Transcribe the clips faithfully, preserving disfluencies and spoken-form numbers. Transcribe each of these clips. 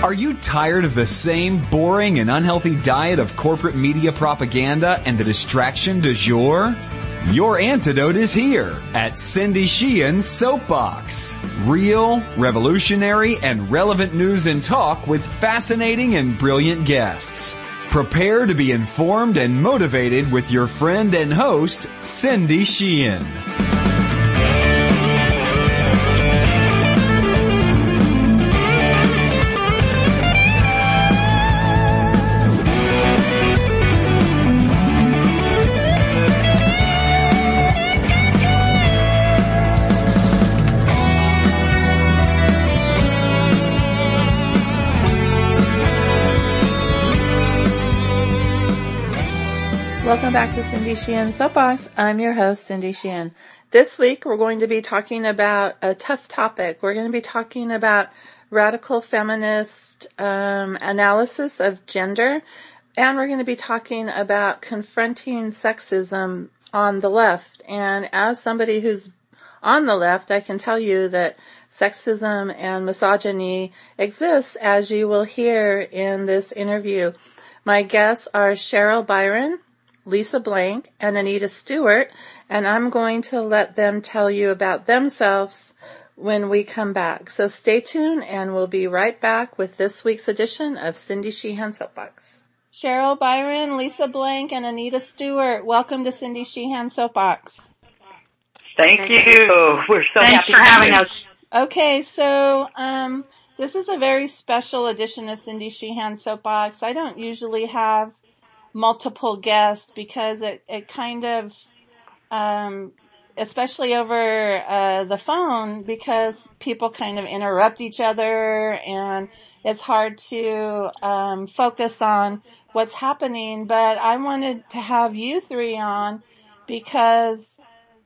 Are you tired of the same boring and unhealthy diet of corporate media propaganda and the distraction du jour? Your antidote is here at Cindy Sheehan's Soapbox. Real, revolutionary, and relevant news and talk with fascinating and brilliant guests. Prepare to be informed and motivated with your friend and host, Cindy Sheehan. Welcome back to Cindy Sheehan's Soapbox. I'm your host, Cindy Sheehan. This week we're going to be talking about a tough topic. We're going to be talking about radical feminist um, analysis of gender, and we're going to be talking about confronting sexism on the left. And as somebody who's on the left, I can tell you that sexism and misogyny exists, as you will hear in this interview. My guests are Cheryl Byron, Lisa Blank, and Anita Stewart, and I'm going to let them tell you about themselves when we come back. So stay tuned, and we'll be right back with this week's edition of Cindy Sheehan Soapbox. Cheryl Byron, Lisa Blank, and Anita Stewart, welcome to Cindy Sheehan Soapbox. Thank you. We're so Thanks happy for having us. Okay, so um, this is a very special edition of Cindy Sheehan Soapbox. I don't usually have multiple guests because it, it kind of, um, especially over uh, the phone, because people kind of interrupt each other and it's hard to um, focus on what's happening. But I wanted to have you three on because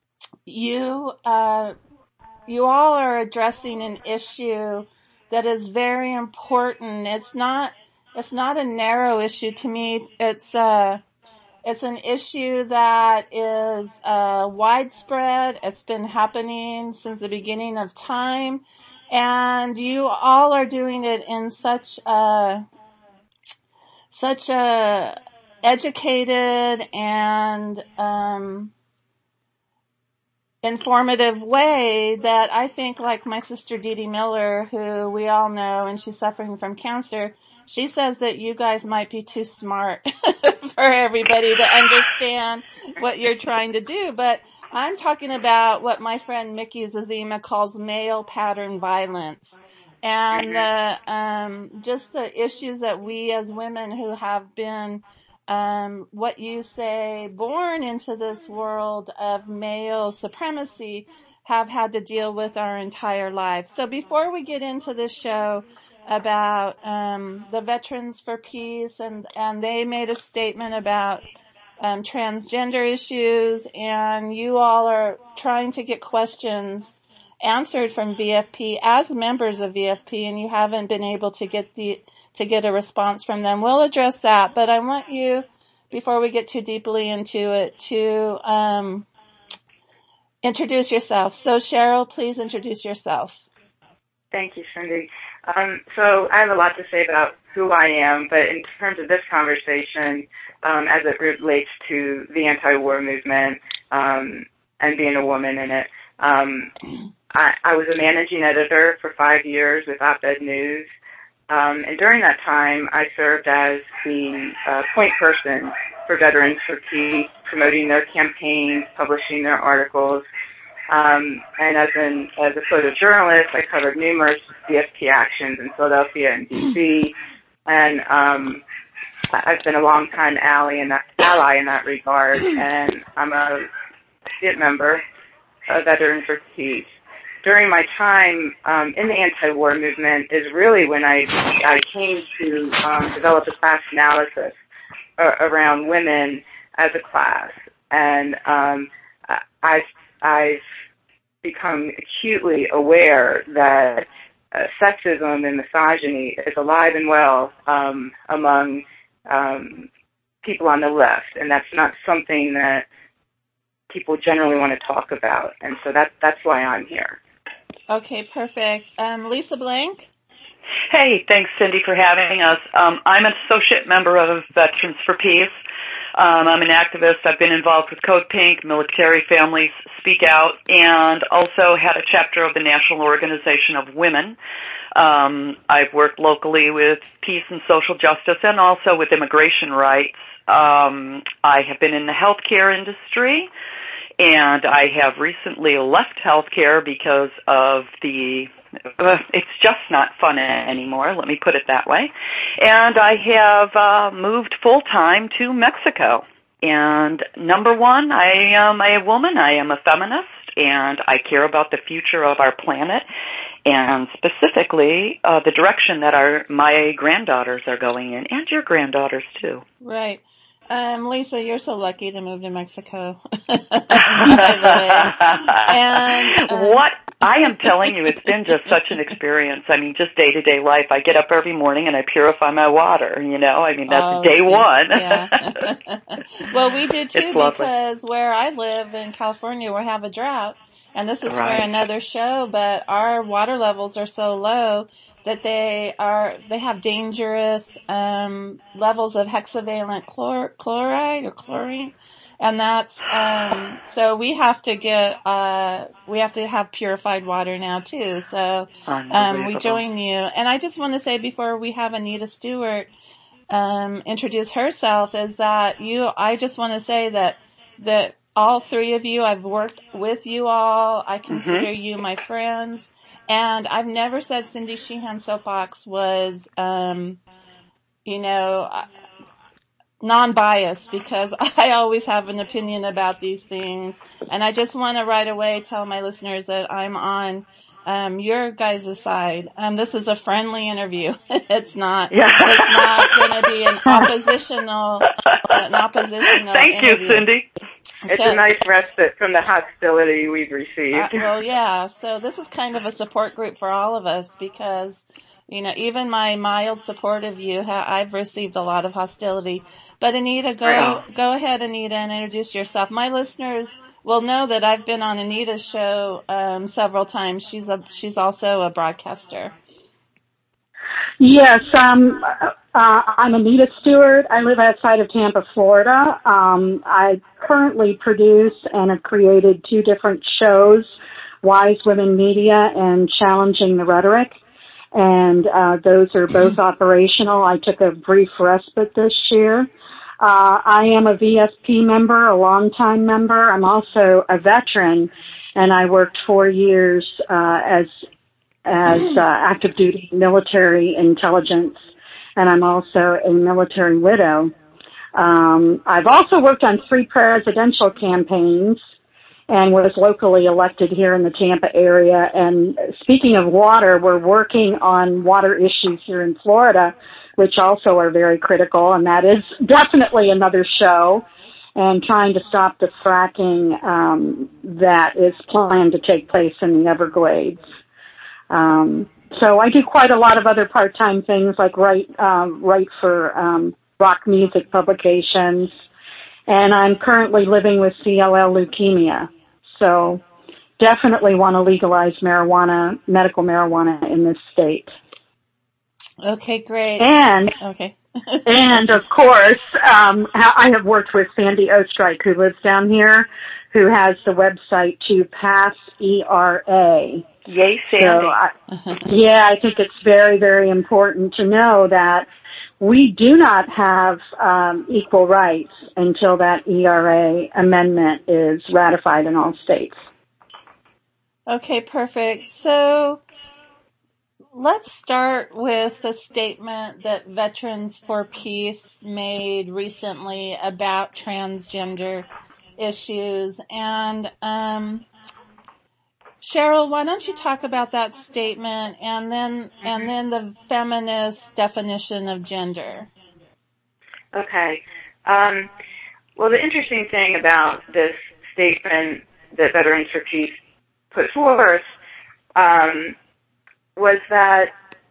you, uh, you all are addressing an issue that is very important. It's not It's not a narrow issue to me. It's uh it's an issue that is uh widespread. It's been happening since the beginning of time, and you all are doing it in such a such a educated and um informative way that I think, like my sister Dee Dee Miller, who we all know, and she's suffering from cancer, she says that you guys might be too smart for everybody to understand what you're trying to do. But I'm talking about what my friend Mickey Zazima calls male pattern violence. And uh, um, just the issues that we as women who have been, um, what you say, born into this world of male supremacy have had to deal with our entire lives. So before we get into this show about um, the Veterans for Peace, and, and they made a statement about um, transgender issues, and you all are trying to get questions answered from V F P as members of V F P, and you haven't been able to get the to get a response from them. We'll address that, but I want you, before we get too deeply into it, to um, introduce yourself. So Cheryl, please introduce yourself. Thank you, Cindy. Um, so I have a lot to say about who I am, but in terms of this conversation, um, as it relates to the anti-war movement um, and being a woman in it, um, I, I was a managing editor for five years with Op-Ed News. Um, and during that time, I served as the uh, point person for Veterans for Peace, promoting their campaigns, publishing their articles. Um, and as an as a photojournalist, I covered numerous V F P actions in Philadelphia and D C. And um, I've been a long-time ally in that ally in that regard. And I'm a state member of Veterans for Peace. During my time um, in the anti-war movement is really when I I came to um, develop a class analysis uh, around women as a class, and um, I've I've become acutely aware that uh, sexism and misogyny is alive and well um, among um, people on the left, and that's not something that people generally want to talk about, and so that that's why I'm here. Okay, perfect. Um, Lisa Blank? Hey, thanks, Cindy, for having us. Um, I'm an associate member of Veterans for Peace. Um, I'm an activist. I've been involved with Code Pink, Military Families Speak Out, and also had a chapter of the National Organization of Women. Um, I've worked locally with peace and social justice and also with immigration rights. Um, I have been in the healthcare industry, and I have recently left healthcare because of the Uh, it's just not fun anymore, let me put it that way. And I have uh, moved full-time to Mexico. And number one, I am a woman, I am a feminist, and I care about the future of our planet, and specifically uh, the direction that our my granddaughters are going in, and your granddaughters too. Right. Um, Lisa, you're so lucky to move to Mexico. By the way. And, um, what? I am telling you, it's been just such an experience. I mean, just day-to-day life. I get up every morning and I purify my water, you know. I mean, that's oh, day one. Yeah. Well, we did too, because where I live in California, we have a drought. And this is right. for another show, but our water levels are so low that they are, they have dangerous, um, levels of hexavalent chlor- chloride or chlorine. And that's, um, so we have to get, uh, we have to have purified water now too. So, um, we join you. And I just want to say before we have Anita Stewart, um, introduce herself is that you, I just want to say that, that all three of you, I've worked with you all. I consider mm-hmm. you my friends. And I've never said Cindy Sheehan Soapbox was, um, you know, non-biased, because I always have an opinion about these things. And I just want to right away tell my listeners that I'm on um your guys' side. Um this is a friendly interview. It's not yeah. it's not going to be an oppositional an oppositional Thank interview. you, Cindy. It's so, a nice respite from the hostility we've received. Uh, well, yeah. So this is kind of a support group for all of us, because you know, even my mild support of you, ha- I've received a lot of hostility. But Anita, go right go ahead, Anita, and introduce yourself. My listeners will know that I've been on Anita's show um, several times. She's a she's also a broadcaster. Yes, um, uh, I'm Anita Stewart. I live outside of Tampa, Florida. Um, I currently produce and have created two different shows, Wise Women Media and Challenging the Rhetoric. And uh those are both operational. I took a brief respite this year. Uh I am a V S P member, a longtime member. I'm also a veteran, and I worked four years uh as as uh, active duty military intelligence, and I'm also a military widow. Um I've also worked on three presidential campaigns and was locally elected here in the Tampa area. And speaking of water, we're working on water issues here in Florida, which also are very critical, and that is definitely another show, and trying to stop the fracking um, that is planned to take place in the Everglades. Um, so I do quite a lot of other part-time things, like write, uh, write for um, rock music publications, and I'm currently living with C L L leukemia. So definitely want to legalize marijuana, medical marijuana in this state. Okay, great. And, okay. and of course, um, I have worked with Sandy Ostrike, who lives down here, who has the website to Pass E R A. Yay, Sandy. So I, yeah, I think it's very, very important to know that we do not have um, equal rights until that E R A amendment is ratified in all states. Okay, perfect. So let's start with a statement that Veterans for Peace made recently about transgender issues. And um Cheryl, why don't you talk about that statement and then and then the feminist definition of gender? Okay. Um, well, the interesting thing about this statement that Veterans for Peace put forth um, was that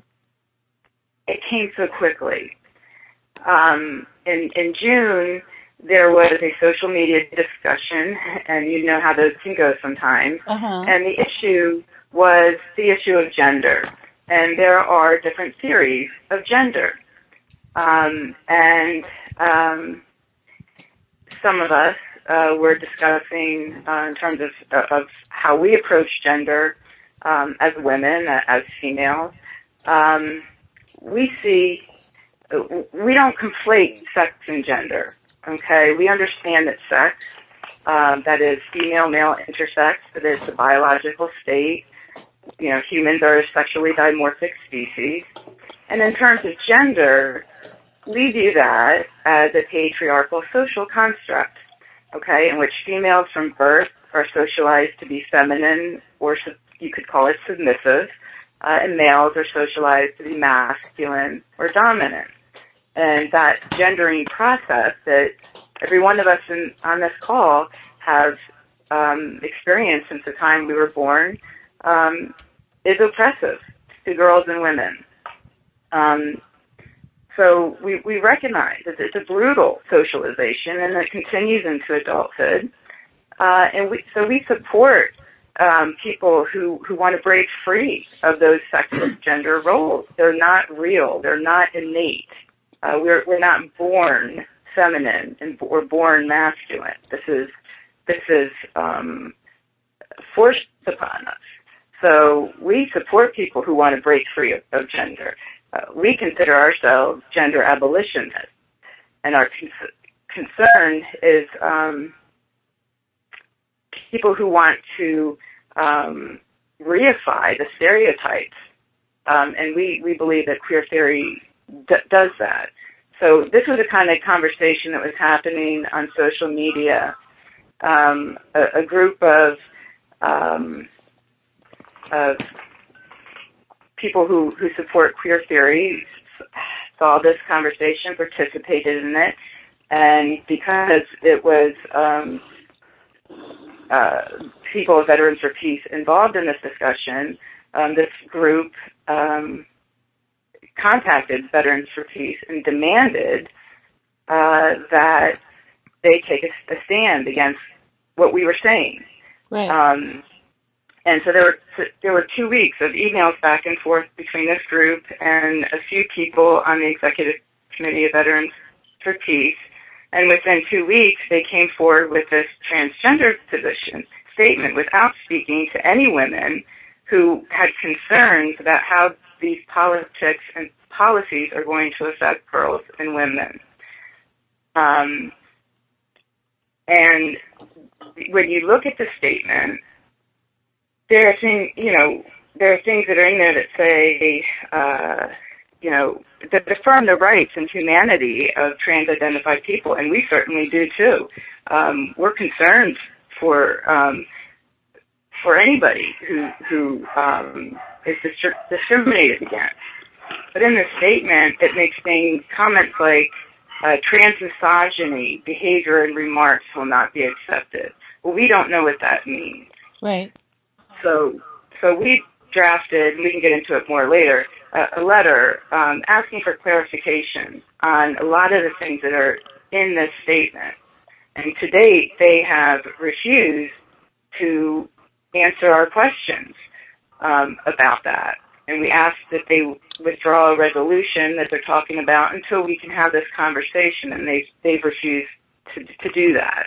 it came so quickly. Um, in, in June, there was a social media discussion, and you know how those can go sometimes. Uh-huh. And the issue was the issue of gender. and there are different theories of gender. Um, and um, some of us uh, were discussing uh, in terms of, of how we approach gender um, as women, as females. Um, we see, we don't conflate sex and gender, okay? We understand that sex, um, that is female-male intersex, that is the biological state. You know, humans are a sexually dimorphic species. And in terms of gender, we view that as a patriarchal social construct, okay, in which females from birth are socialized to be feminine, or you could call it submissive, uh, and males are socialized to be masculine or dominant. And that gendering process that every one of us in, on this call have um, experienced since the time we were born um, is oppressive to girls and women. Um, so we, we recognize that it's a brutal socialization, and it continues into adulthood. Uh, and we, so we support um, people who, who want to break free of those sexist gender roles. They're not real. They're not innate. Uh, we're we're not born feminine, and we're born masculine. This is this is um, forced upon us. So we support people who want to break free of, of gender. Uh, we consider ourselves gender abolitionists, and our con- concern is um, people who want to um, reify the stereotypes, um, and we, we believe that queer theory d- does that. So this was the kind of conversation that was happening on social media. Um, a, a group of um, of people who, who support queer theory saw this conversation, participated in it, and because it was um, uh, people of Veterans for Peace involved in this discussion, um, this group um, contacted Veterans for Peace and demanded uh, that they take a, a stand against what we were saying. Right. Um, And so there were there were two weeks of emails back and forth between this group and a few people on the Executive Committee of Veterans for Peace. And within two weeks, they came forward with this transgender position statement without speaking to any women who had concerns about how these politics and policies are going to affect girls and women. Um, and when you look at the statement, there are things, you know, there are things that are in there that say, uh, you know, that affirm the rights and humanity of trans-identified people, and we certainly do too. Um, we're concerned for um, for anybody who who um, is dis- discriminated against. But in the statement, it makes things comments like uh, trans misogyny, behavior, and remarks will not be accepted. Well, we don't know what that means. Right. So, so we drafted, and we can get into it more later, a, a letter um, asking for clarification on a lot of the things that are in this statement. And to date, they have refused to answer our questions um, about that. And we ask that they withdraw a resolution that they're talking about until we can have this conversation, and they've, they've refused to, to do that.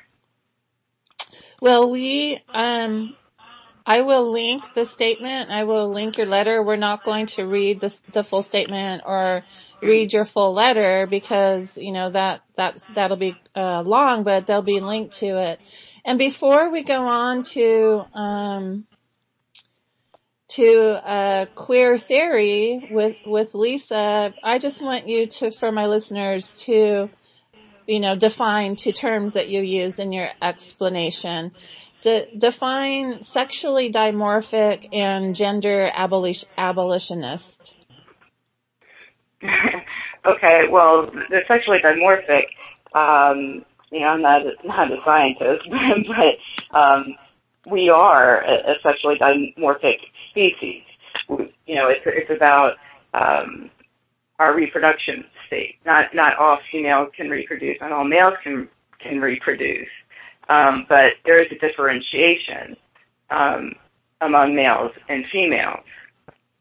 Well, we... um. I will link the statement. I will link your letter. We're not going to read the, the full statement or read your full letter because, you know, that, that's, that'll be, uh, long, but they'll be linked to it. And before we go on to, um, to, uh, queer theory with, with Lisa, I just want you to, for my listeners to, you know, define two terms that you use in your explanation. De- define sexually dimorphic and gender abolition- abolitionist. Okay, well, the sexually dimorphic, um, you know, I'm not, not a scientist, but um, we are a, a sexually dimorphic species. You know, it's, it's about um, our reproduction state. Not not all females can reproduce, not all males can can reproduce. Um, but there is a differentiation um, among males and females.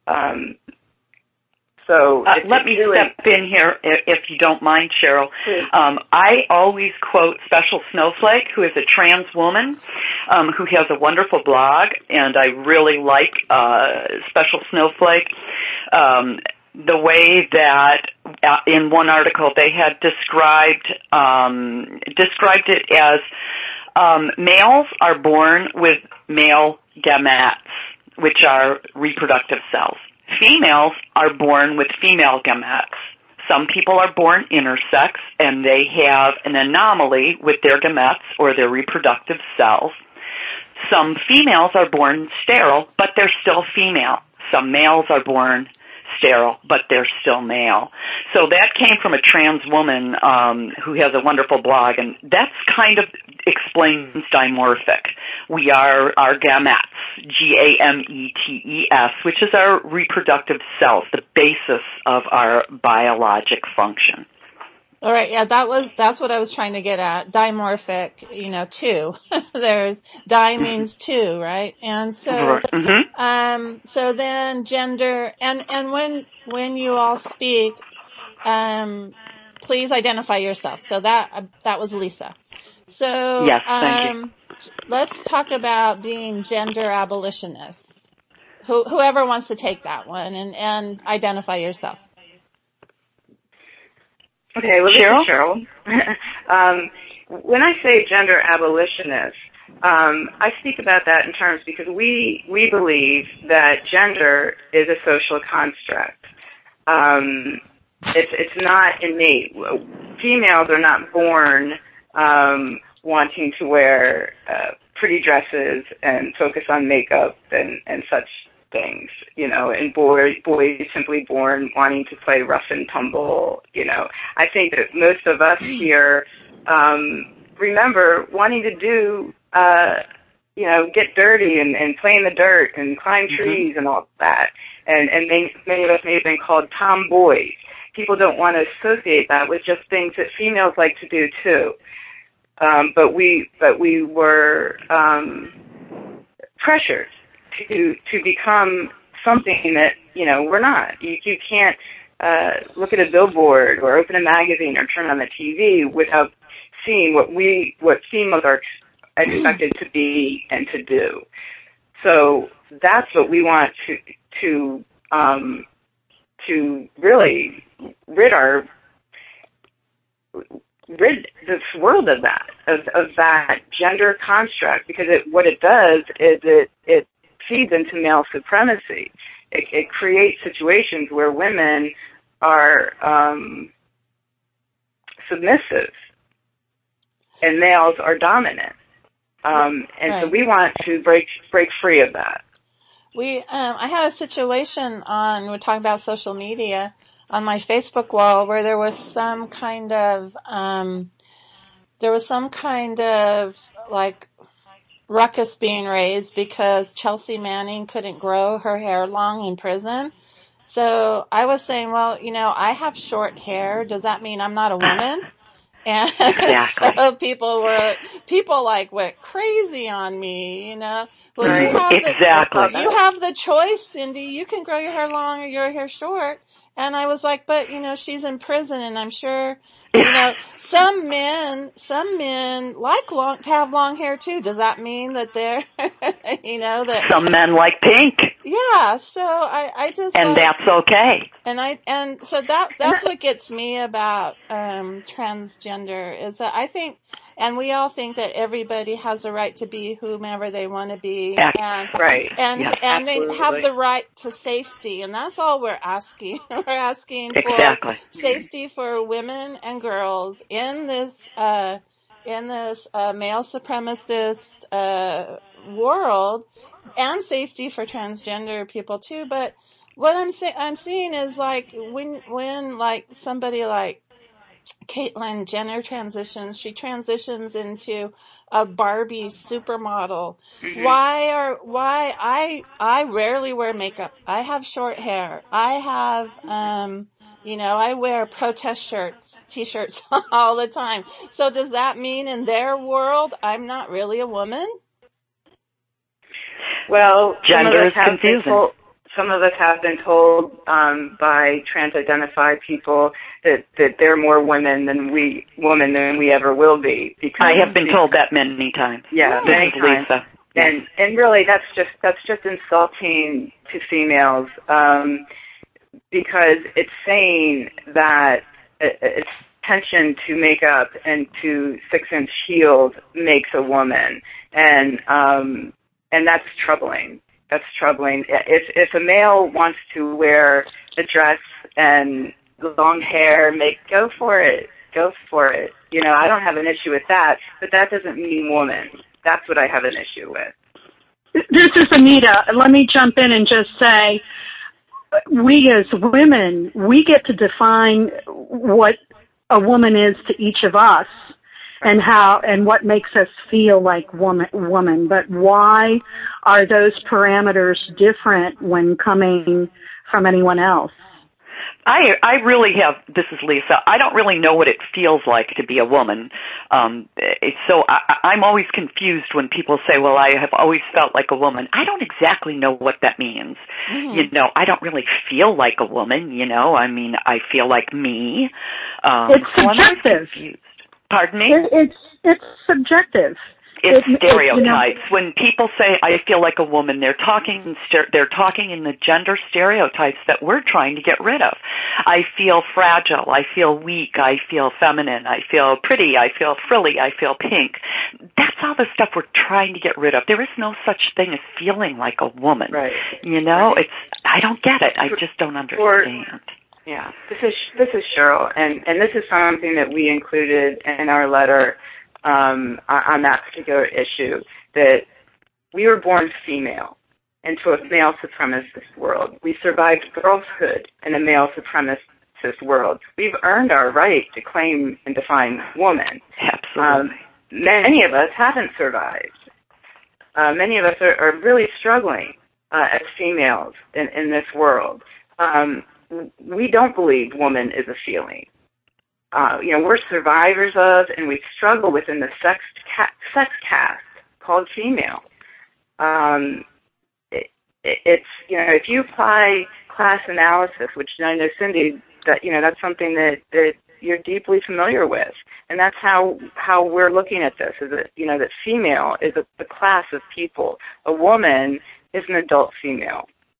Um, so uh, let me really... step in here, if, if you don't mind, Cheryl. Um, I always quote Special Snowflake, who is a trans woman um, who has a wonderful blog, and I really like uh, Special Snowflake. Um, the way that uh, in one article they had described um, described it as um, males are born with male gametes, which are reproductive cells. Females are born with female gametes. Some people are born intersex, and they have an anomaly with their gametes or their reproductive cells. Some females are born sterile, but they're still female. Some males are born sterile, but they're still male. So that came from a trans woman um, who has a wonderful blog, and that's kind of explains dimorphic. We are our gametes, G A M E T E S, which is our reproductive cells, the basis of our biologic function. All right, yeah, that was, that's what I was trying to get at. Dimorphic, you know, two. There's, di means two, right? And so, mm-hmm. um, so then gender, and, and when, when you all speak, um, please identify yourself. So that, uh, that was Lisa. So, yes, thank um, you. Let's talk about being gender abolitionists. Who, whoever wants to take that one and, and identify yourself. Okay, well, this Cheryl? is Cheryl. um, when I say gender abolitionist, um, I speak about that in terms because we we believe that gender is a social construct. Um, it's it's not innate. Females are not born um, wanting to wear uh, pretty dresses and focus on makeup and, and such things, you know, and boys, boys simply born wanting to play rough and tumble, you know. I think that most of us here um, remember wanting to do, uh, you know, get dirty and, and play in the dirt and climb trees mm-hmm. and all that. And, and they, many of us may have been called tomboys. People don't want to associate that with just things that females like to do too. Um, but we, but we were um, pressured to to become something that, you know, we're not. You, you can't uh, look at a billboard or open a magazine or turn on the T V without seeing what we what females are expected to be and to do. So that's what we want to to um, to really rid our rid this world of that of, of that gender construct, because it what it does is it it feeds into male supremacy. It, it creates situations where women are um, submissive and males are dominant. Um, and right. so we want to break break free of that. We, um, I had a situation on, we're talking about social media, on my Facebook wall where there was some kind of, um, there was some kind of like ruckus being raised because Chelsea Manning couldn't grow her hair long in prison. So I was saying, well, you know, I have short hair. Does that mean I'm not a woman? And exactly. so people were, people like went crazy on me, you know. Well, right. you have exactly. The, you have the choice, Cindy. You can grow your hair long or your hair short. And I was like, but, you know, she's in prison and I'm sure, you know, some men, some men like long, to have long hair too. Does that mean that they're, you know, that. Some men like pink. Yeah. So I, I just. And like, that's okay. And I, and so that, that's what gets me about, um, transgender is that I think, and we all think that everybody has a right to be whomever they want to be. And, right. And, yes, and absolutely. they have the right to safety. And that's all we're asking. We're asking for exactly. safety for women and girls in this, uh, in this, uh, male supremacist, uh, world, and safety for transgender people too. But what I'm saying, I'm seeing is like when, when like somebody like Caitlyn Jenner transitions, she transitions into a Barbie supermodel. Mm-hmm. Why are, why, I, I rarely wear makeup. I have short hair. I have, um, you know, I wear protest shirts, t-shirts all the time. So does that mean in their world, I'm not really a woman? Well, gender is confusing. Called, some of us have been told um, by trans-identified people that, that they're more women than we women than we ever will be. Because I have been told that many times. Yeah, this many is times. Lisa. And and really, that's just that's just insulting to females um, because it's saying that it's attention to makeup and to six-inch heels makes a woman, and um, and that's troubling. That's troubling. If if a male wants to wear a dress and long hair, make go for it. Go for it. You know, I don't have an issue with that, but that doesn't mean woman. That's what I have an issue with. This is Anita. Let me jump in and just say, we as women, we get to define what a woman is to each of us, and how and what makes us feel like woman. Woman, but why are those parameters different when coming from anyone else? I I really have. This is Lisa. I don't really know what it feels like to be a woman. Um, so I, I'm always confused when people say, "Well, I have always felt like a woman." I don't exactly know what that means. Mm. You know, I don't really feel like a woman. You know, I mean, I feel like me. Um, it's so subjective. Pardon me? It, it's it's subjective. It's it, stereotypes. It, you know, when people say I feel like a woman, they're talking they're talking in the gender stereotypes that we're trying to get rid of. I feel fragile. I feel weak. I feel feminine. I feel pretty. I feel frilly. I feel pink. That's all the stuff we're trying to get rid of. There is no such thing as feeling like a woman. Right. You know, right. it's I don't get it. I just don't understand. Or, yeah. This is this is Cheryl, and and this is something that we included in our letter. Um, on that particular issue, that we were born female into a male supremacist world. We survived girlhood in a male supremacist world. We've earned our right to claim and define woman. Absolutely. Um, many of us haven't survived. Uh, many of us are, are really struggling uh, as females in, in this world. Um, we don't believe woman is a feeling. Uh, you know, we're survivors of, and we struggle within the sex ca- sex caste called female. Um, it, it, it's, you know, if you apply class analysis, which I know, Cindy, that, you know, that's something that, that you're deeply familiar with. And that's how, how we're looking at this, is that, you know, that female is a, a class of people. A woman is an adult female.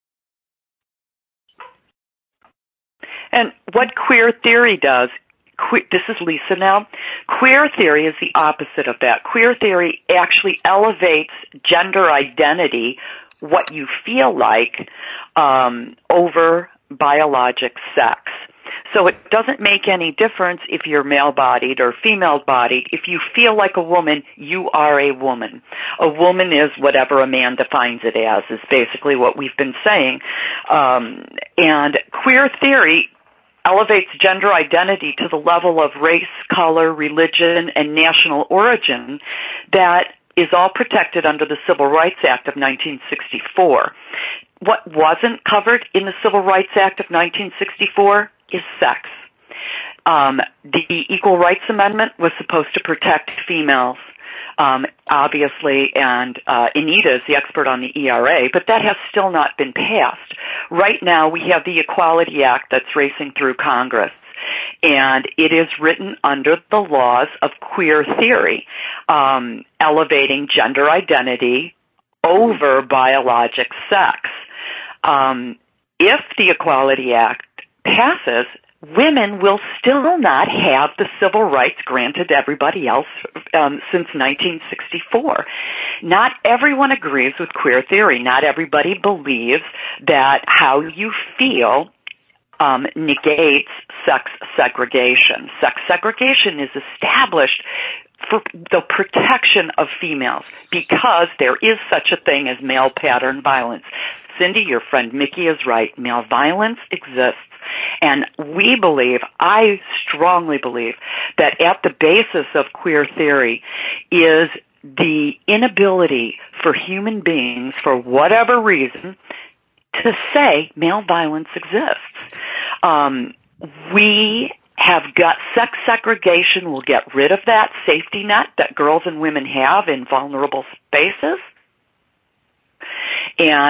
And what queer theory does, Que- this is Lisa now. Queer theory is the opposite of that. Queer theory actually elevates gender identity, what you feel like, um, over biologic sex. So it doesn't make any difference if you're male-bodied or female-bodied. If you feel like a woman, you are a woman. A woman is whatever a man defines it as, is basically what we've been saying. Um, and queer theory elevates gender identity to the level of race, color, religion, and national origin that is all protected under the Civil Rights Act of nineteen sixty-four. What wasn't covered in the Civil Rights Act of nineteen sixty-four is sex. Um, the Equal Rights Amendment was supposed to protect females, um, obviously, and uh, Anita is the expert on the E R A, but that has still not been passed. Right now, we have the Equality Act that's racing through Congress, and it is written under the laws of queer theory, um, elevating gender identity over biologic sex. Um, if the Equality Act passes, women will still not have the civil rights granted to everybody else um, since nineteen sixty-four. Not everyone agrees with queer theory. Not everybody believes that how you feel um, negates sex segregation. Sex segregation is established for the protection of females because there is such a thing as male pattern violence. Cindy, your friend Mickey is right. Male violence exists. And we believe, I strongly believe, that at the basis of queer theory is the inability for human beings, for whatever reason, to say male violence exists. Um, we have got sex segregation. We'll get rid of that safety net that girls and women have in vulnerable spaces. And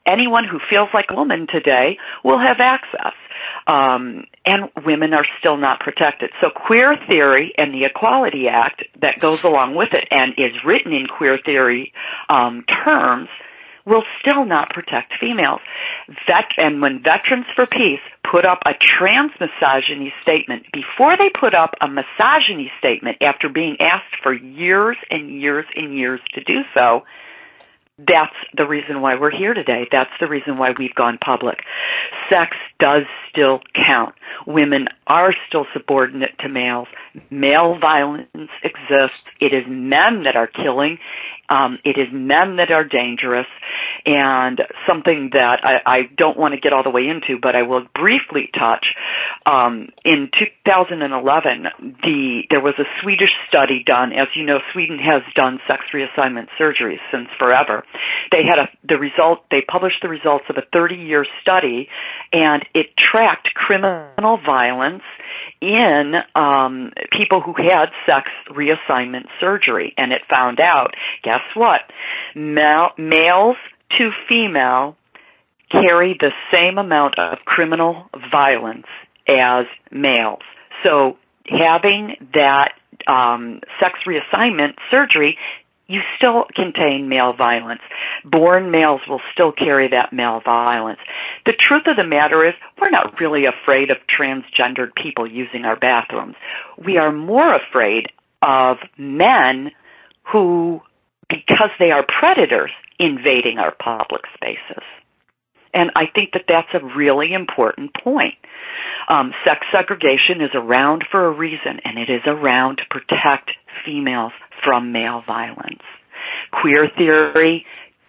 anyone who feels like a woman today will have access. Um, and women are still not protected. So queer theory and the Equality Act that goes along with it and is written in queer theory um, terms will still not protect females. Vet- and when Veterans for Peace put up a trans-misogyny statement, before they put up a misogyny statement after being asked for years and years and years to do so, that's the reason why we're here today. That's the reason why we've gone public. Sex does still count. Women are still subordinate to males. Male violence exists. It is men that are killing. Um, it is men that are dangerous. And something that I, I don't want to get all the way into, but I will briefly touch. Um, in two thousand eleven, the there was a Swedish study done. As you know, Sweden has done sex reassignment surgeries since forever. They had a, the result. They published the results of a thirty-year study, and it tracked criminal violence in um, people who had sex reassignment surgery, and it found out, guess what? Mal- males to female carry the same amount of criminal violence as males. So having that um, sex reassignment surgery, you still contain male violence. Born males will still carry that male violence. The truth of the matter is, we're not really afraid of transgendered people using our bathrooms. We are more afraid of men who, because they are predators, invading our public spaces. And I think that that's a really important point. Um, sex segregation is around for a reason, and it is around to protect females from male violence. Queer theory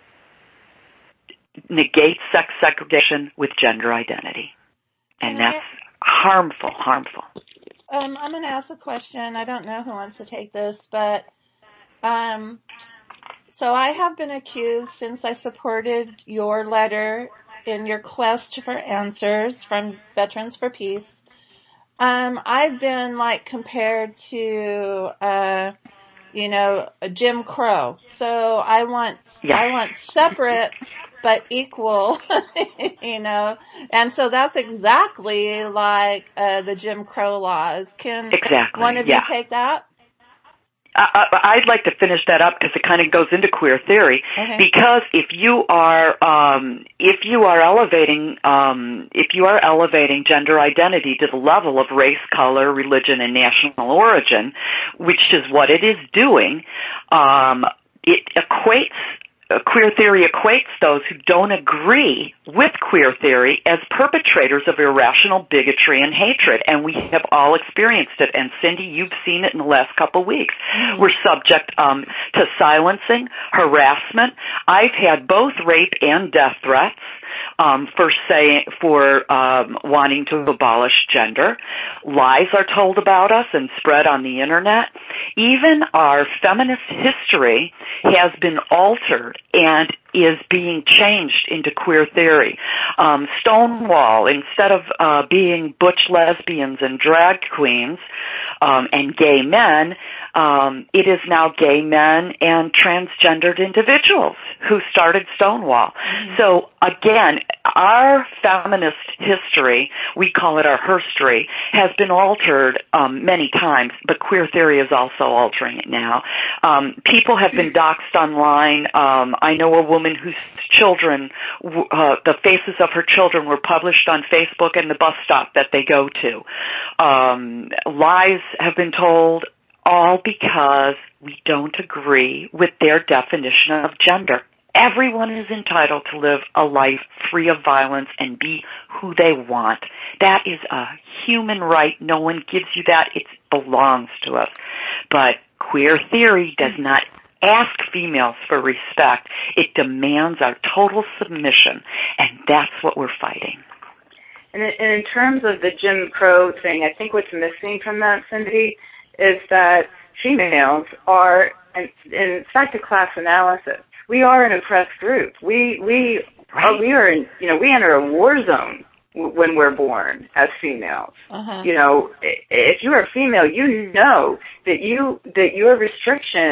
negates sex segregation with gender identity. And Can that's I, harmful, harmful. Um, I'm going to ask a question. I don't know who wants to take this, but um, so I have been accused since I supported your letter in your quest for answers from Veterans for Peace. Um, I've been like compared to, uh, you know, Jim Crow. So I want, Yeah. I want separate but equal, you know, and so that's exactly like, uh, the Jim Crow laws. Can exactly. one of yeah. you take that? I, I'd like to finish that up because it kind of goes into queer theory. Okay. Because if you are, um, if you are elevating, um, if you are elevating gender identity to the level of race, color, religion, and national origin, which is what it is doing, um, it equates. Uh, queer theory equates those who don't agree with queer theory as perpetrators of irrational bigotry and hatred, and we have all experienced it. And Cindy, you've seen it in the last couple of weeks. Mm-hmm. We're subject um, to silencing, harassment. I've had both rape and death threats um, for saying for um, wanting to abolish gender. Lies are told about us and spread on the internet. Even our feminist history has been altered and is being changed into queer theory. Um, Stonewall, instead of uh, being butch lesbians and drag queens um, and gay men, um, it is now gay men and transgendered individuals who started Stonewall. Mm-hmm. So again, our feminist history, we call it our herstory, has been altered um, many times, but queer theory is also altering it now. Um, people have been doxxed online. Um, I know a woman whose children, uh, the faces of her children were published on Facebook and the bus stop that they go to. Um, lies have been told, all because we don't agree with their definition of gender. Everyone is entitled to live a life free of violence and be who they want. That is a human right. No one gives you that. It belongs to us. But queer theory does not ask females for respect. It demands our total submission, and that's what we're fighting. And in terms of the Jim Crow thing, I think what's missing from that, Cindy, is that females are, in, in fact, a class analysis. We are an oppressed group. We we right. are, we are in, you know, we enter a war zone w- when we're born as females. Uh-huh. You know, if you are a female, you know that you that your restriction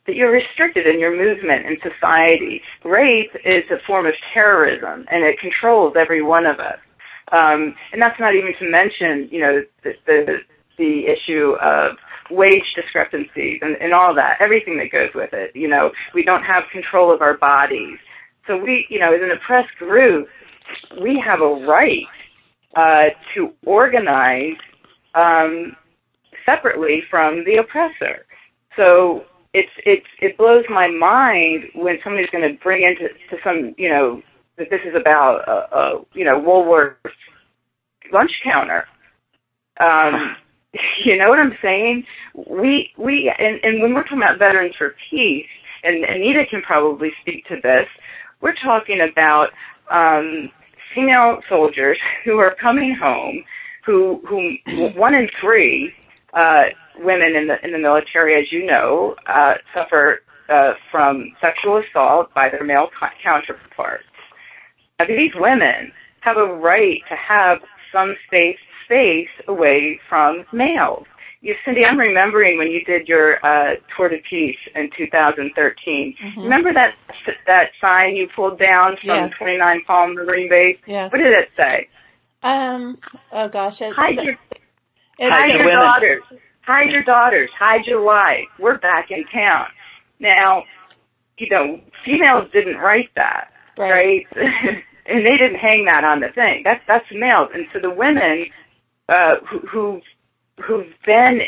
that you're restricted in your movement in society. Rape is a form of terrorism, and it controls every one of us. Um, and that's not even to mention, you know, the the, the issue of wage discrepancies and, and all that, everything that goes with it. You know, we don't have control of our bodies. So we, you know, as an oppressed group, we have a right uh, to organize um, separately from the oppressor. So it's it's it blows my mind when somebody's going to bring into to some, you know, that this is about a, a you know Woolworth lunch counter. Um, you know what I'm saying? We we and, and when we're talking about Veterans for Peace, and Anita can probably speak to this, we're talking about um, female soldiers who are coming home, who who one in three uh, women in the in the military, as you know, uh, suffer uh, from sexual assault by their male counterparts. Now, these women have a right to have some space space away from males. You, Cindy, I'm remembering when you did your uh, Tour de Peace in two thousand thirteen. Mm-hmm. Remember that that sign you pulled down from yes. twenty-nine Palm Marine Base? Yes. What did it say? Um. Oh gosh. It's, hide your, it's, hide your women. daughters. Hide your daughters. Hide your wife. We're back in town. Now, you know, females didn't write that, right? right? And they didn't hang that on the thing. That's that's males. And so the women uh, who, who who've been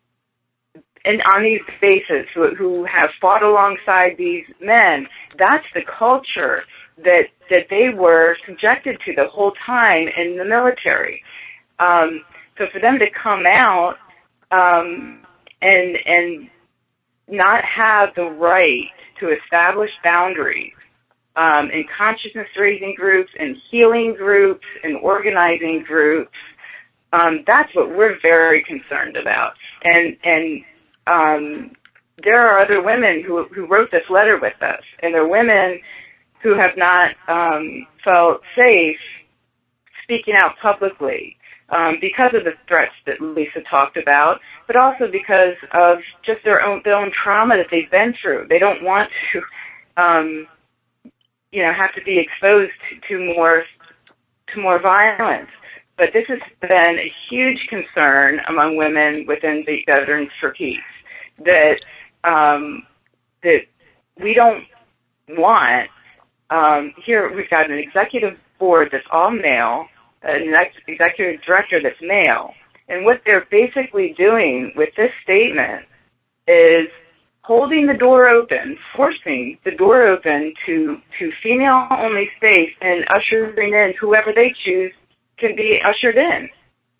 in, on these bases, who, who have fought alongside these men, that's the culture that that they were subjected to the whole time in the military. Um, so for them to come out um, and and not have the right to establish boundaries um, in consciousness-raising groups, in healing groups, in organizing groups, Um, that's what we're very concerned about. And and um, there are other women who who wrote this letter with us, and they're women who have not um, felt safe speaking out publicly um, because of the threats that Lisa talked about, but also because of just their own their own trauma that they've been through. They don't want to, um, you know, have to be exposed to, to more to more violence. But this has been a huge concern among women within the Veterans for Peace, that um, that we don't want. Um, here we've got an executive board that's all male, an executive director that's male, and what they're basically doing with this statement is holding the door open, forcing the door open to to female-only space and ushering in whoever they choose can be ushered in.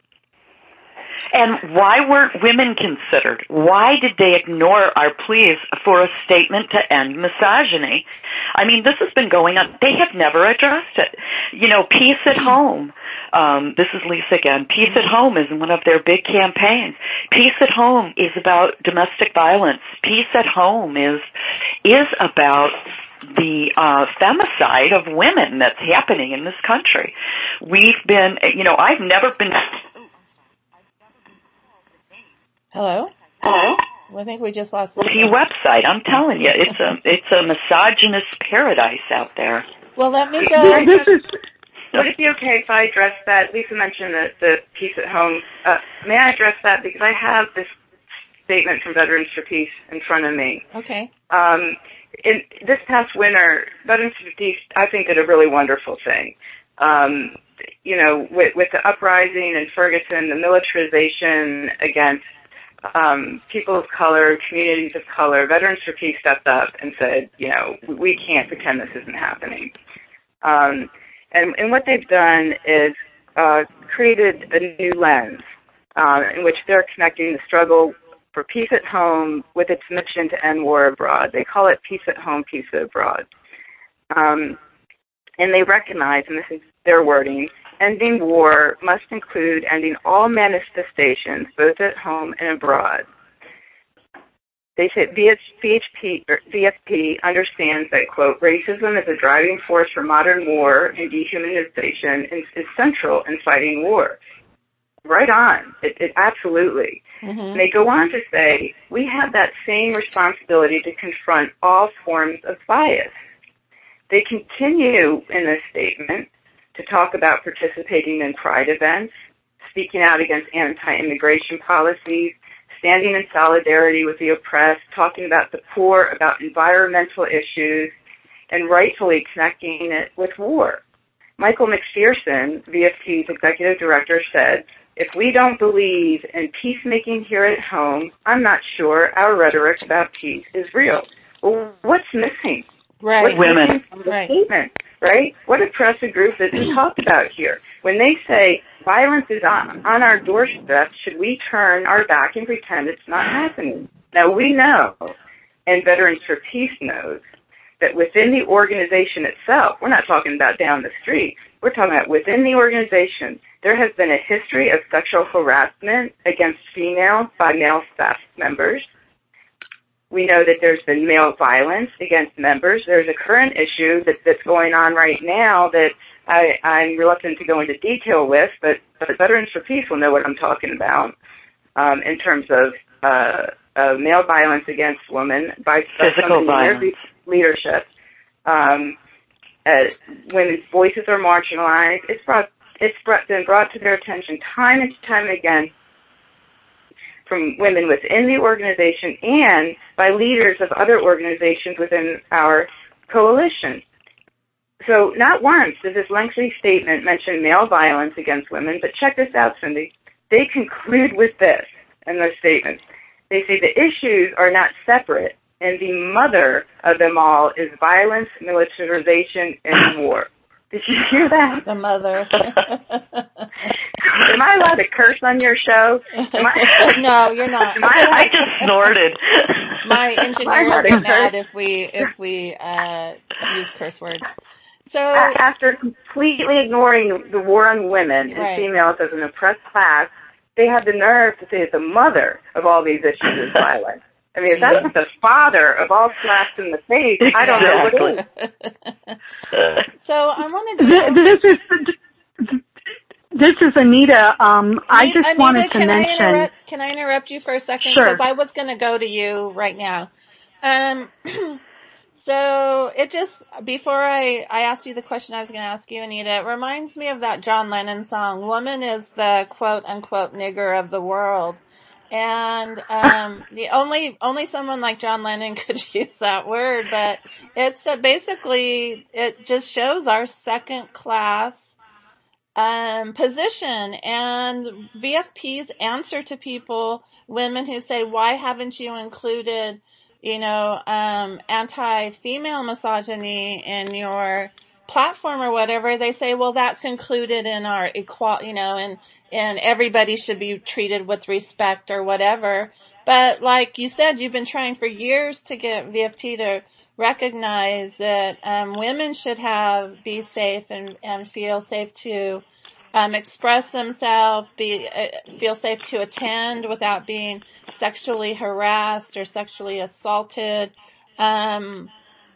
And why weren't women considered? Why did they ignore our pleas for a statement to end misogyny? I mean, this has been going on. They have never addressed it. You know, Peace at Home. Um, this is Lisa again. Peace at Home is one of their big campaigns. Peace at Home is about domestic violence. Peace at Home is is about the uh, femicide of women that's happening in this country. We've been, you know, I've never been... Hello? Hello? Well, I think we just lost... The website, I'm telling you, it's a it's a misogynist paradise out there. Well, let me go... Yeah, this is, would it be okay if I address that? Lisa mentioned the, the Peace at Home. Uh, may I address that? Because I have this statement from Veterans for Peace in front of me. Okay. Um, in this past winter, Veterans for Peace, I think, did a really wonderful thing. Um, you know, with, with the uprising in Ferguson, the militarization against um, people of color, communities of color, Veterans for Peace stepped up and said, you know, we can't pretend this isn't happening. Um, and, and what they've done is uh, created a new lens uh, in which they're connecting the struggle for peace at home with its mission to end war abroad. They call it Peace at Home, Peace Abroad. Um, and they recognize, and this is their wording, ending war must include ending all manifestations, both at home and abroad. They say V H P, or V S P understands that, quote, racism is a driving force for modern war and dehumanization and is central in fighting war. right on. It, it absolutely. Mm-hmm. And they go on to say, we have that same responsibility to confront all forms of bias. They continue in this statement to talk about participating in pride events, speaking out against anti-immigration policies, standing in solidarity with the oppressed, talking about the poor, about environmental issues, and rightfully connecting it with war. Michael McPherson, V F T's executive director, said, if we don't believe in peacemaking here at home, I'm not sure our rhetoric about peace is real. Well, what's missing? Right. What's Women. missing from the Right. statement, right? What oppressive group isn't talked about here? When they say violence is on, on our doorstep, should we turn our back and pretend it's not happening? Now, we know, and Veterans for Peace knows, that within the organization itself, we're not talking about down the street, we're talking about within the organization, there has been a history of sexual harassment against female by male staff members. We know that there's been male violence against members. There's a current issue that, that's going on right now that I, I'm reluctant to go into detail with, but, but Veterans for Peace will know what I'm talking about um, in terms of uh, uh, male violence against women by Physical violence. leadership. Um, uh, women's voices are marginalized. It's brought, it's brought, been brought to their attention time and time again from women within the organization and by leaders of other organizations within our coalition. So not once does this lengthy statement mention male violence against women, but check this out, Cindy. They conclude with this in their statement. They say the issues are not separate, and the mother of them all is violence, militarization, and war. Did you hear that? The mother. Am I allowed to curse on your show? Am I, no, you're not. Am I, I just snorted. My engineer will get mad if we if we uh, use curse words. So after completely ignoring the war on women and right. females as an oppressed class, they have the nerve to say that the mother of all these issues is violent. I mean, if that's not the father of all slaps in the face, I don't know what is. So I wanted to. This is this is Anita. Um, I just Anita, wanted to can mention. I interrupt, can I interrupt you for a second? Sure. Because I was going to go to you right now. Um. So it just, before I, I asked you the question I was going to ask you, Anita, it reminds me of that John Lennon song, woman is the quote unquote nigger of the world. And, um, the only, only someone like John Lennon could use that word, but it's uh, basically, it just shows our second class, um, position and V F P's answer to people, women who say, why haven't you included you know, um, anti-female misogyny in your platform or whatever, they say, well, that's included in our equal, you know, and, and everybody should be treated with respect or whatever. But like you said, you've been trying for years to get V F P to recognize that, um, women should have, be safe and, and feel safe to, Um, express themselves, be, uh, feel safe to attend without being sexually harassed or sexually assaulted. Um,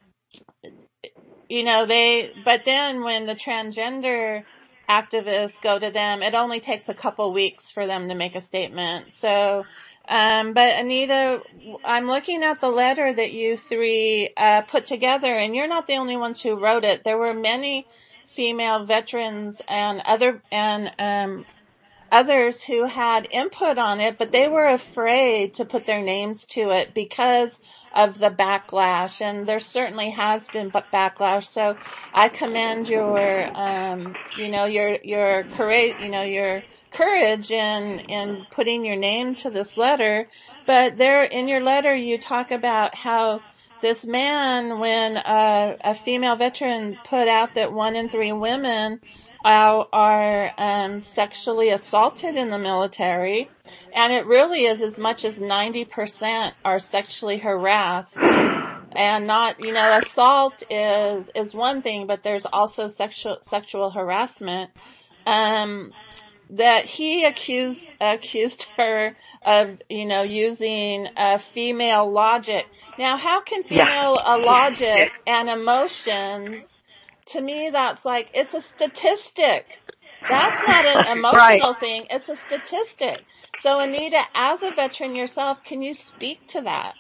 you know, they, but then when the transgender activists go to them, it only takes a couple weeks for them to make a statement. So, um, but Anita, I'm looking at the letter that you three, uh, put together, and you're not the only ones who wrote it. There were many female veterans and other and um others who had input on it, but they were afraid to put their names to it because of the backlash, and there certainly has been backlash. So I commend your um you know your your courage you know your courage in in putting your name to this letter. But there in your letter you talk about how this man, when uh, a female veteran put out that one in three women are, are um, sexually assaulted in the military, and it really is as much as ninety percent are sexually harassed. And not, you know, assault is is one thing, but there's also sexual sexual harassment. Um, that he accused accused her of, you know, using uh, female logic. Now, how can female yeah. uh, logic and emotions? To me, that's like it's a statistic. That's not an emotional right. thing. It's a statistic. So, Anita, as a veteran yourself, can you speak to that?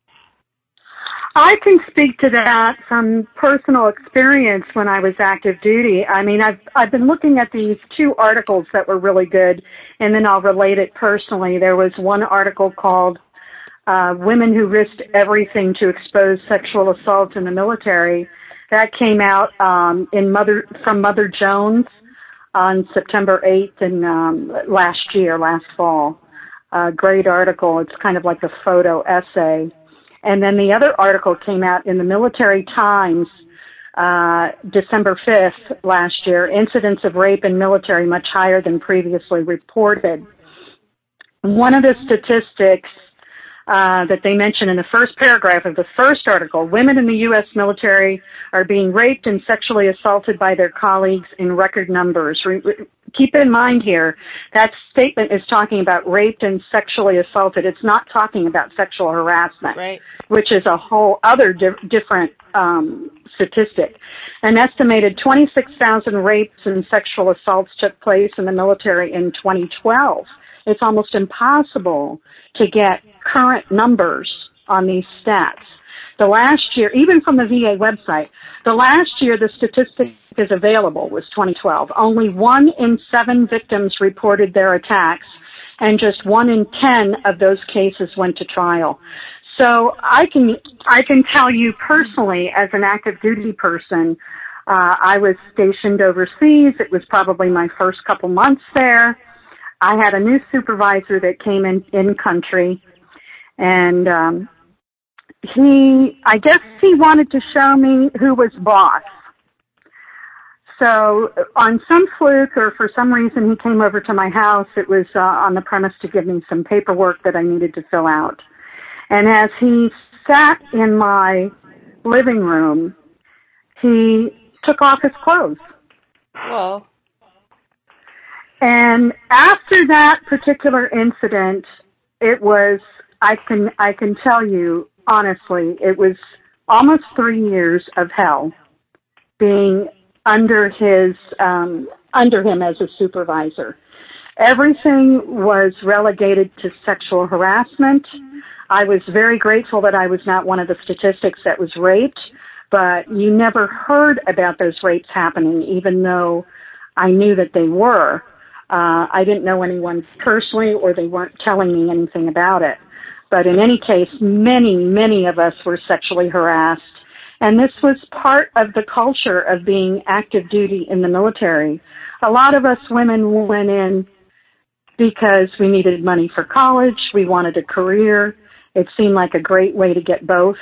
I can speak to that from personal experience when I was active duty. I mean, I've I've been looking at these two articles that were really good, and then I'll relate it personally. There was one article called uh, Women Who Risked Everything to Expose Sexual Assault in the Military. That came out um, in Mother from Mother Jones on September eighth and um, last year, last fall. Uh, great article. It's kind of like a photo essay. And then the other article came out in the Military Times, uh, December fifth last year, incidents of rape in military much higher than previously reported. One of the statistics uh, that they mention in the first paragraph of the first article, women in the U S military are being raped and sexually assaulted by their colleagues in record numbers. Re- keep in mind here, that statement is talking about raped and sexually assaulted. It's not talking about sexual harassment, right. which is a whole other di- different um, statistic. An estimated twenty-six thousand rapes and sexual assaults took place in the military in twenty twelve. It's almost impossible to get current numbers on these stats. The last year, even from the V A website, the last year the statistic is available was twenty twelve. Only one in seven victims reported their attacks, and just one in ten of those cases went to trial. So I can I can tell you personally, as an active duty person, uh, I was stationed overseas. It was probably my first couple months there. I had a new supervisor that came in in country, and um, he, I guess he wanted to show me who was boss. So on some fluke or for some reason he came over to my house. It was uh, on the premise to give me some paperwork that I needed to fill out. And as he sat in my living room, he took off his clothes. Whoa. And after that particular incident, it was, I can, I can tell you honestly, it was almost three years of hell being under his, um, under him as a supervisor. Everything was relegated to sexual harassment. I was very grateful that I was not one of the statistics that was raped, but you never heard about those rapes happening, even though I knew that they were. Uh, I didn't know anyone personally, or they weren't telling me anything about it. But in any case, many, many of us were sexually harassed. And this was part of the culture of being active duty in the military. A lot of us women went in because we needed money for college, we wanted a career. It seemed like a great way to get both.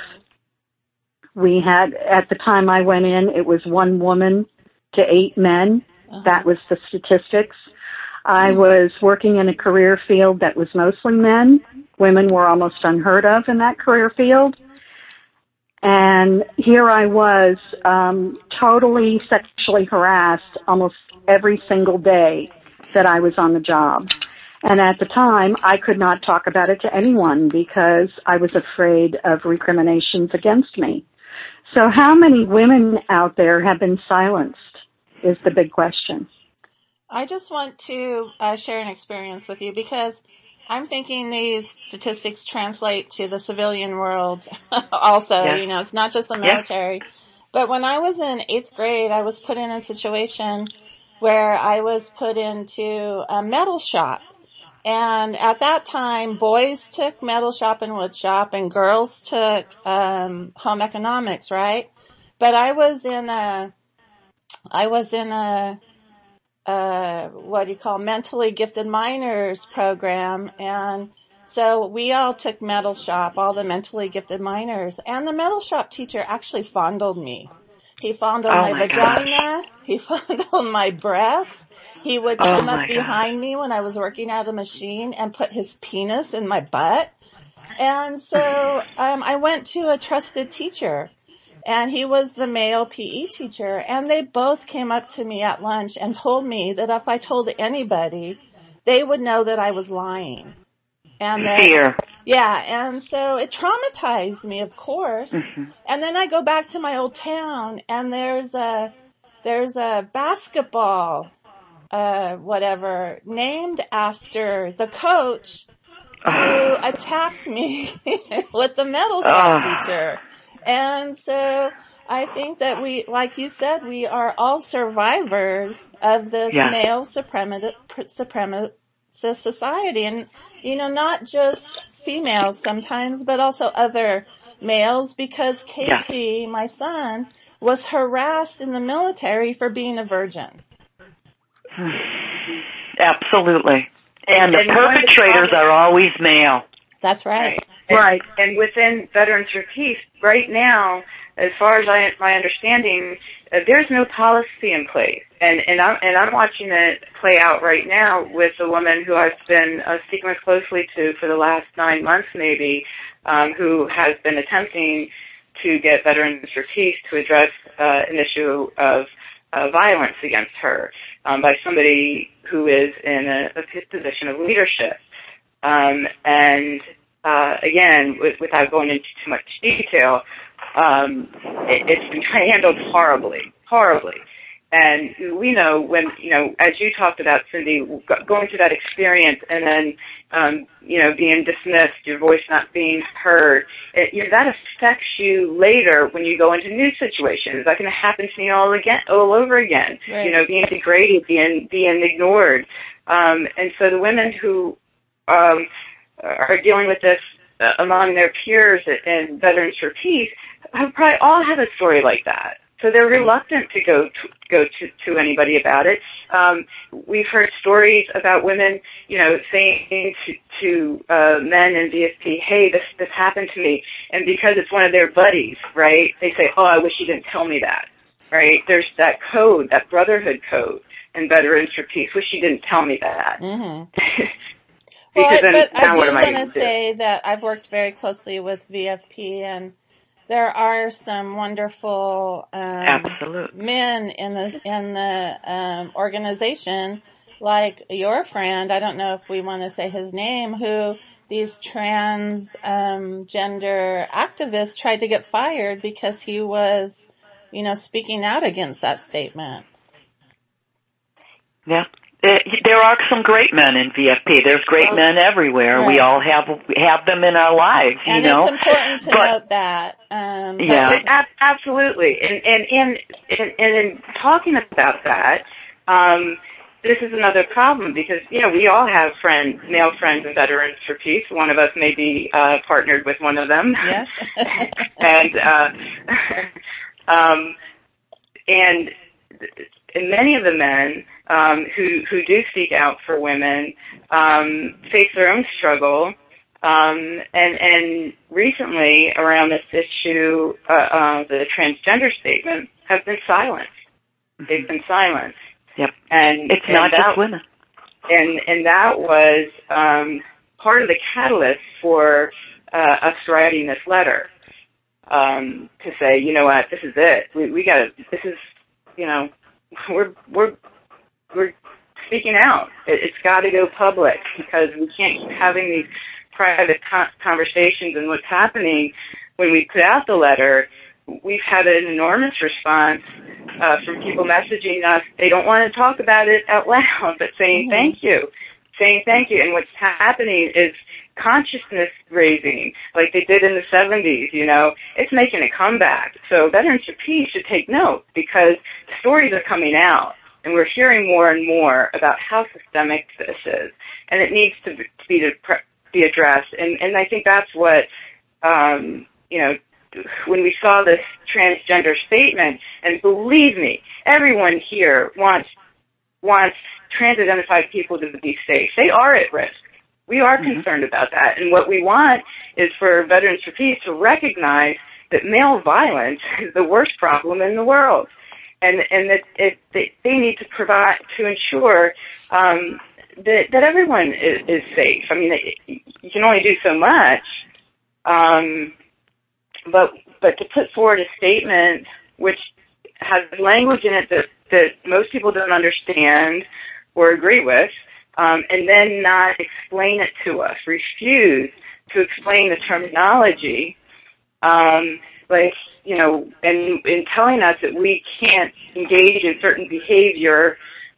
We had, at the time I went in, it was one woman to eight men. Uh-huh. That was the statistics. I was working in a career field that was mostly men. Women were almost unheard of in that career field. And here I was, um, totally sexually harassed almost every single day that I was on the job. And at the time, I could not talk about it to anyone because I was afraid of recriminations against me. So how many women out there have been silenced is the big question. I just want to uh, share an experience with you because I'm thinking these statistics translate to the civilian world also. Yeah. You know, it's not just the military. Yeah. But when I was in eighth grade, I was put in a situation where I was put into a metal shop. And at that time, boys took metal shop and wood shop and girls took um home economics, right? But I was in a, I was in a, uh, what do you call, mentally gifted minors program. And so we all took metal shop, all the mentally gifted minors. And the metal shop teacher actually fondled me. He fondled oh my, my vagina. Gosh. He fondled my breasts. He would come oh up behind God. me when I was working at a machine and put his penis in my butt. And so um, I went to a trusted teacher. And he was the male P E teacher, and they both came up to me at lunch and told me that if I told anybody, they would know that I was lying. And that, fear. Yeah, and so it traumatized me, of course. Mm-hmm. And then I go back to my old town, and there's a there's a basketball uh, whatever, named after the coach who attacked me with the metal shop uh. teacher. And so I think that we, like you said, we are all survivors of this yeah. male supremacist, supremacist society. And, you know, not just females sometimes, but also other males, because Casey, yeah. my son, was harassed in the military for being a virgin. Absolutely. And, and the perpetrators are always male. That's right. Right. And, right. And within Veterans for Peace, right now, as far as I, my understanding, uh, there's no policy in place. And, and I'm, and I'm watching it play out right now with a woman who I've been uh, speaking with closely to for the last nine months maybe, um, who has been attempting to get Veterans for Peace to address uh, an issue of uh, violence against her um, by somebody who is in a, a position of leadership. Um, and uh, again, w- without going into too much detail, um, it, it's been handled horribly, horribly. And we know when, you know, as you talked about, Cindy, going through that experience and then, um, you know, being dismissed, your voice not being heard, it, you know, that affects you later when you go into new situations. That can happen to me all again, all over again. Right. You know, being degraded, being being ignored, um, and so the women who um, are dealing with this uh, among their peers in Veterans for Peace have probably all had a story like that. So they're reluctant to go to, go to, to anybody about it. Um, we've heard stories about women, you know, saying to, to uh, men in V F P, "Hey, this this happened to me," and because it's one of their buddies, right? They say, "Oh, I wish you didn't tell me that." Right? There's that code, that brotherhood code in Veterans for Peace. Wish you didn't tell me that. Mm-hmm. Because well, then, but I do want to say that I've worked very closely with V F P, and there are some wonderful um, men in the in the um, organization, like your friend. I don't know if we want to say his name, who these trans um, gender activists tried to get fired because he was, you know, speaking out against that statement. Yeah. There are some great men in V F P. There's great oh, men everywhere. Right. We all have have them in our lives, you and know. And it's important to but, note that. Um, yeah, but, absolutely. And and and and, and in talking about that, um, this is another problem because you know we all have friends, male friends in Veterans for Peace. One of us may be uh, partnered with one of them. Yes. and uh, um, and. And many of the men um, who who do speak out for women um, face their own struggle, um, and and recently around this issue, uh, uh, the transgender statement have been silent. Mm-hmm. They've been silent. Yep. And it's and not that, just women. And and that was um, part of the catalyst for uh, us writing this letter um, to say, you know what, this is it. We we got to. This is, you know. We're we're we're speaking out. It, it's got to go public because we can't keep having these private con- conversations. And what's happening when we put out the letter, we've had an enormous response uh, from people messaging us. They don't want to talk about it out loud, but saying mm-hmm. thank you, saying thank you. And what's happening is consciousness raising, like they did in the seventies, you know, it's making a comeback. So Veterans for Peace should take note because stories are coming out and we're hearing more and more about how systemic this is and it needs to be, to be addressed. And, and I think that's what, um, you know, when we saw this transgender statement, and believe me, everyone here wants, wants trans-identified people to be safe. They are at risk. We are mm-hmm. concerned about that. And what we want is for Veterans for Peace to recognize that male violence is the worst problem in the world. And, and that it, they, they need to provide, to ensure, um, that, that everyone is, is safe. I mean, it, you can only do so much. Um, but, but to put forward a statement which has language in it that, that most people don't understand or agree with, Um, and then not explain it to us, refuse to explain the terminology, um, like, you know, and in telling us that we can't engage in certain behavior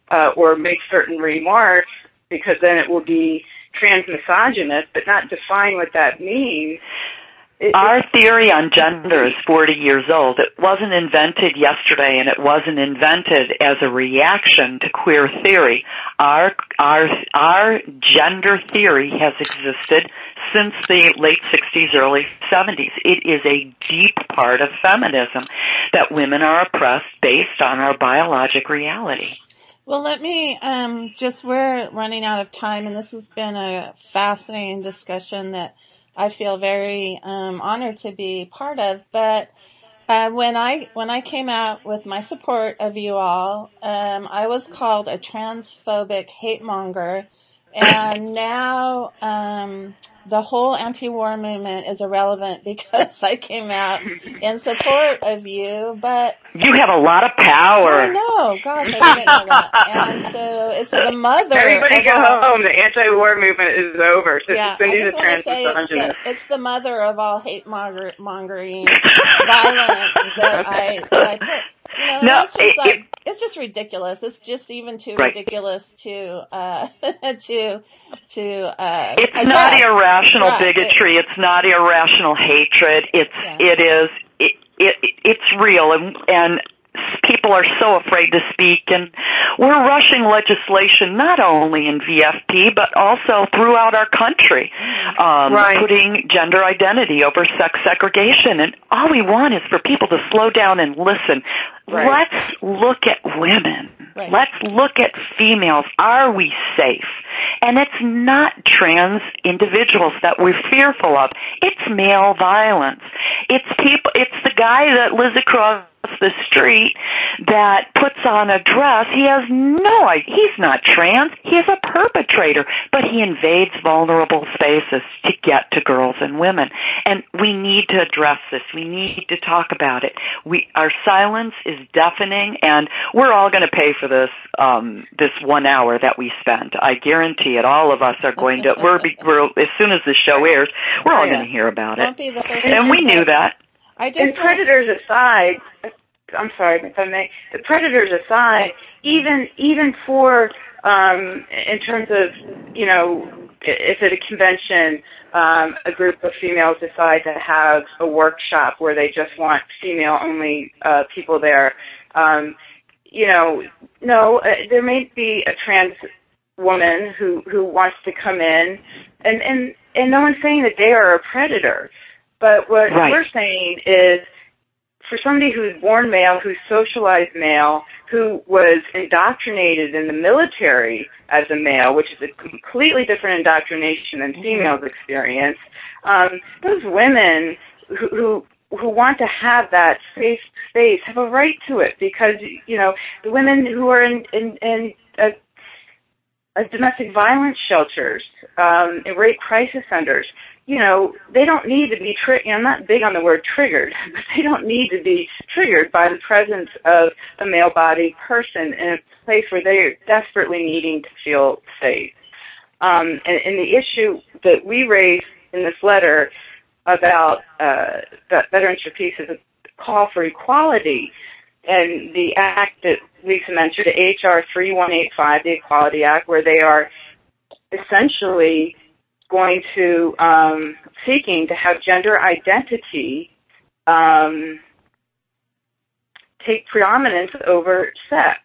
uh, or make certain remarks, because then it will be transmisogynist, but not define what that means. It, Our theory on gender is forty years old. It wasn't invented yesterday, and it wasn't invented as a reaction to queer theory. Our our our gender theory has existed since the late sixties, early seventies. It is a deep part of feminism that women are oppressed based on our biologic reality. Well, let me um just, we're running out of time, and this has been a fascinating discussion that I feel very um honored to be part of. But uh when I when I came out with my support of you all, um I was called a transphobic hate monger, and now um the whole anti-war movement is irrelevant because I came out in support of you. But you have a lot of power. I know, gosh, I didn't know that. And so it's the mother. Everybody of go all, home. The anti-war movement is over. So yeah, I just want to say it's the, it's the mother of all hate monger, mongering violence that I that I put. You know, no, it's just it, like it, it's just ridiculous. It's just even too right. ridiculous to uh to to uh It's address. not irrational right. bigotry. It, it's not irrational hatred. It's yeah. it is it, it it's real, and and people are so afraid to speak, and we're rushing legislation not only in V F P but also throughout our country, um, right. putting gender identity over sex segregation. And all we want is for people to slow down and listen. Right. Let's look at women. Right. Let's look at females. Are we safe? And it's not trans individuals that we're fearful of. It's male violence. It's people. It's the guy that lives across the street that puts on a dress. He has no idea. He's not trans. He's a perpetrator, but he invades vulnerable spaces to get to girls and women. And we need to address this. We need to talk about it. We, our silence is deafening, and we're all going to pay for this, um, this one hour that we spent. I guarantee it. All of us are going to, we're, we're as soon as the show airs, we're all yeah. going to hear about Won't it. be the first And we knew that. I just and predators aside, I'm sorry if I may, the predators aside, even even for um, in terms of, you know, if at a convention um, a group of females decide to have a workshop where they just want female only uh, people there, um, you know, no, uh, there may be a trans woman who who wants to come in, and and and no one's saying that they are a predator. But what right. we're saying is, for somebody who's born male, who's socialized male, who was indoctrinated in the military as a male, which is a completely different indoctrination than females experience, um, those women who, who who want to have that safe space have a right to it, because, you know, the women who are in in, in uh, uh, domestic violence shelters, um, in rape crisis centers, you know, they don't need to be triggered. You know, I'm not big on the word triggered, but they don't need to be triggered by the presence of a male-bodied person in a place where they're desperately needing to feel safe. Um, and, and the issue that we raised in this letter about uh, Veterans for Peace is a call for equality, and the act that Lisa mentioned, H R thirty-one eighty-five, the Equality Act, where they are essentially going to, um, seeking to have gender identity um, take preeminence over sex.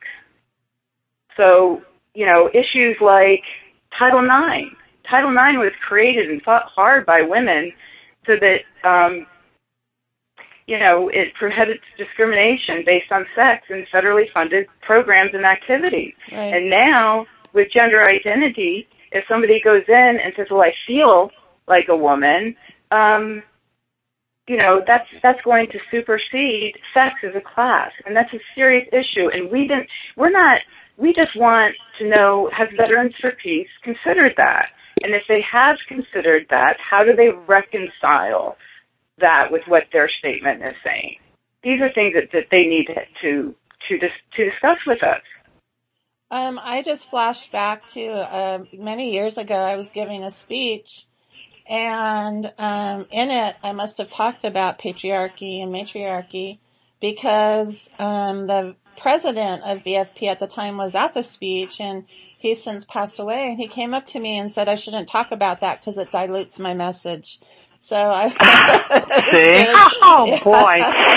So, you know, issues like Title nine. Title nine was created and fought hard by women so that, um, you know, it prohibits discrimination based on sex in federally funded programs and activities. Right. And now, with gender identity, if somebody goes in and says, well, I feel like a woman, um, you know, that's that's going to supersede sex as a class. And that's a serious issue. And we didn't, we're not, we just want to know, has Veterans for Peace considered that? And if they have considered that, how do they reconcile that with what their statement is saying? These are things that, that they need to, to, to, dis, to discuss with us. Um, I just flashed back to uh, many years ago. I was giving a speech, and um, in it, I must have talked about patriarchy and matriarchy, because um, the president of V F P at the time was at the speech, and he's since passed away, and he came up to me and said I shouldn't talk about that because it dilutes my message. So I see, oh yeah. boy.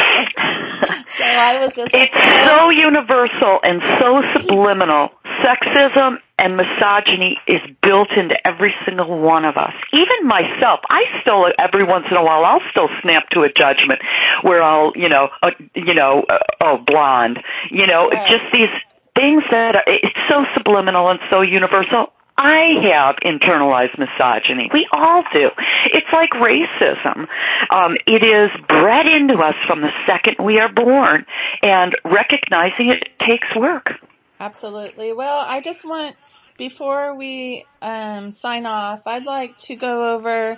So I was just it's like, so universal and so subliminal. Sexism and misogyny is built into every single one of us. Even myself, I still, every once in a while, I'll still snap to a judgment where I'll, you know, uh, you know, uh, oh, blonde, you know, right. just these things that are, it's so subliminal and so universal. I have internalized misogyny. We all do. It's like racism. Um, it is bred into us from the second we are born, and recognizing it takes work. Absolutely. Well, I just want, before we um, sign off, I'd like to go over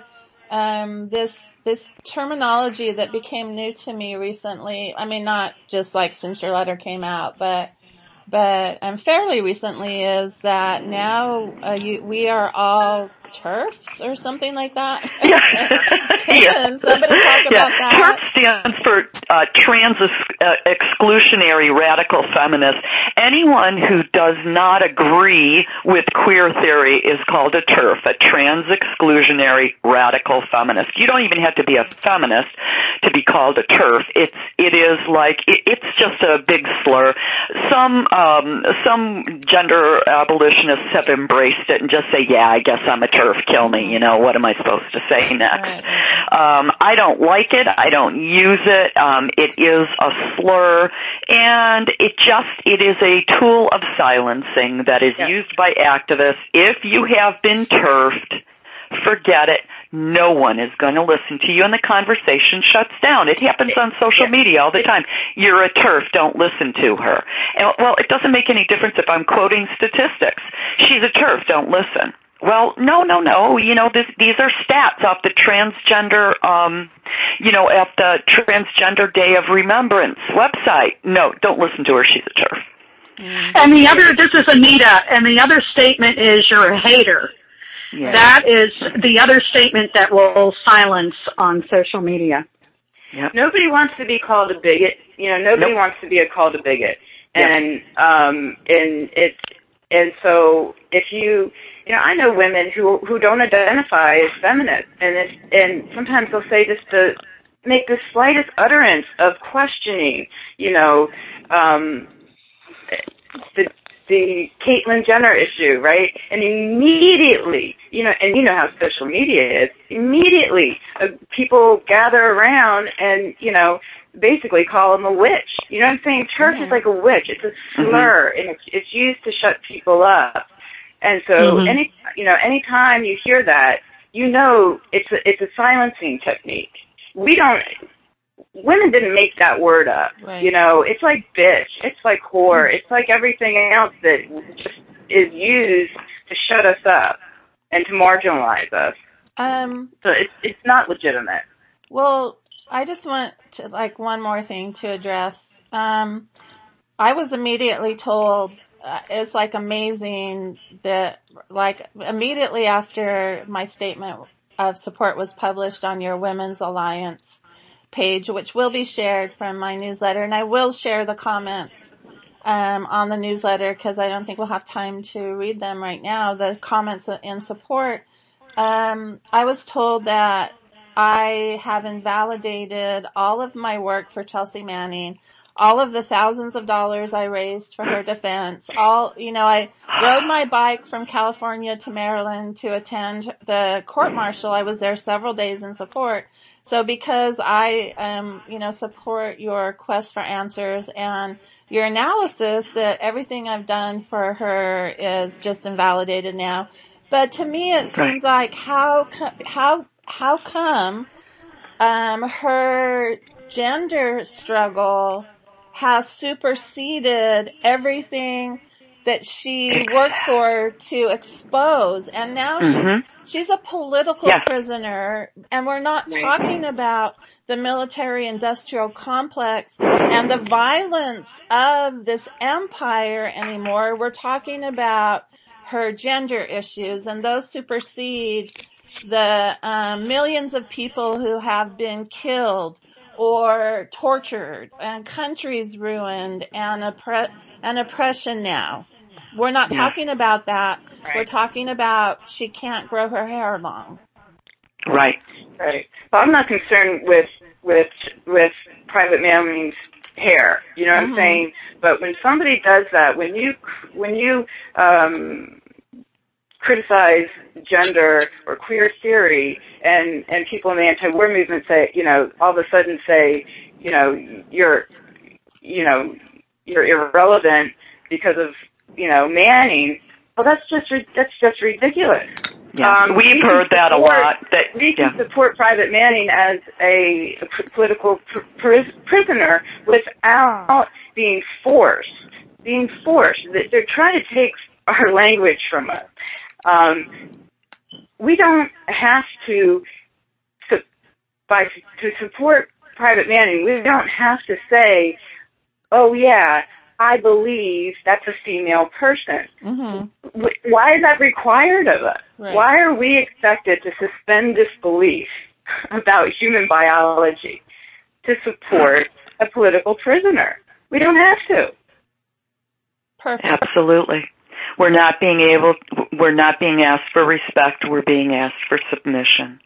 um, this this terminology that became new to me recently. I mean, not just like since your letter came out, but but um, fairly recently, is that now uh, you, we are all TERFs or something like that. Yeah. Can yeah. somebody talk yeah. about that? TERF stands for uh, trans uh, exclusionary radical feminist. Anyone who does not agree with queer theory is called a TERF, a trans exclusionary radical feminist. You don't even have to be a feminist to be called a TERF. It's it is like it, it's just a big slur. Some um, some gender abolitionists have embraced it and just say, "Yeah, I guess I'm a TERF. Kill me." You know, what am I supposed to say next? Right. Um, I don't like it. I don't use it. Um, it is a slur, and it just it is a tool of silencing that is yeah. used by activists. If you have been TERFed, forget it. No one is going to listen to you, and the conversation shuts down. It happens on social yeah. media all the time. You're a TERF. Don't listen to her. And, well, it doesn't make any difference if I'm quoting statistics. She's a TERF. Don't listen. Well, no, no, no. You know, this, these are stats off the transgender, um, you know, at the Transgender Day of Remembrance website. No, don't listen to her. She's a TERF. And the other, this is Anita, and the other statement is you're a hater. Yeah. That is the other statement that will silence on social media. Yep. Nobody wants to be called a bigot. You know, nobody nope. wants to be called a bigot. Yep. And um, and it's and so if you, you know, I know women who who don't identify as feminist, and it's, and sometimes they'll say just to make the slightest utterance of questioning, you know, um, the. the Caitlyn Jenner issue, right? And immediately, you know, and you know how social media is, immediately uh, people gather around and, you know, basically call them a witch. You know what I'm saying? TERF mm-hmm. is like a witch. It's a slur, mm-hmm. and it's, it's used to shut people up. And so mm-hmm. any, you know, anytime you hear that, you know it's a, it's a silencing technique. We don't... Women didn't make that word up. Right. You know, it's like bitch. It's like whore. It's like everything else that just is used to shut us up and to marginalize us. Um, so it's it's not legitimate. Well, I just want to, like, one more thing to address. Um, I was immediately told, uh, it's like amazing that, like, immediately after my statement of support was published on your Women's Alliance page, which will be shared from my newsletter, and I will share the comments um, on the newsletter because I don't think we'll have time to read them right now. The comments in support. Um, I was told that I have invalidated all of my work for Chelsea Manning, all of the thousands of dollars I raised for her defense. All, you know, I rode my bike from California to Maryland to attend the court martial. I was there several days in support. So because I, um, you know, support your quest for answers and your analysis that everything I've done for her is just invalidated now. But to me, it seems like how, how, how come, um, her gender struggle has superseded everything that she worked for to expose, and now mm-hmm. she's, she's a political yeah. prisoner, and we're not talking about the military-industrial complex and the violence of this empire anymore. We're talking about her gender issues, and those supersede the um, millions of people who have been killed or tortured and countries ruined and oppre- and oppression now. We're not yeah. talking about that. Right. We're talking about she can't grow her hair long. Right. Right. Well, I'm not concerned with with with private mailing's hair. You know what Mm-hmm. I'm saying? But when somebody does that, when you when you um, criticize gender or queer theory, and and people in the anti-war movement say, you know, all of a sudden say, you know, you're, you know, you're irrelevant because of, you know, Manning. Well, that's just that's just ridiculous. Yeah. Um, We've we heard that support, a lot. That, we can yeah. support Private Manning as a p- political pr- pr- prisoner without being forced. Being forced. They're trying to take our language from us. Um, we don't have to, su- by to support Private Manning, we don't have to say, oh yeah, I believe that's a female person. Mm-hmm. Why is that required of us? Right. Why are we expected to suspend disbelief about human biology to support a political prisoner? We don't have to. Perfect. Absolutely. We're not being able, we're not being asked for respect, we're being asked for submission.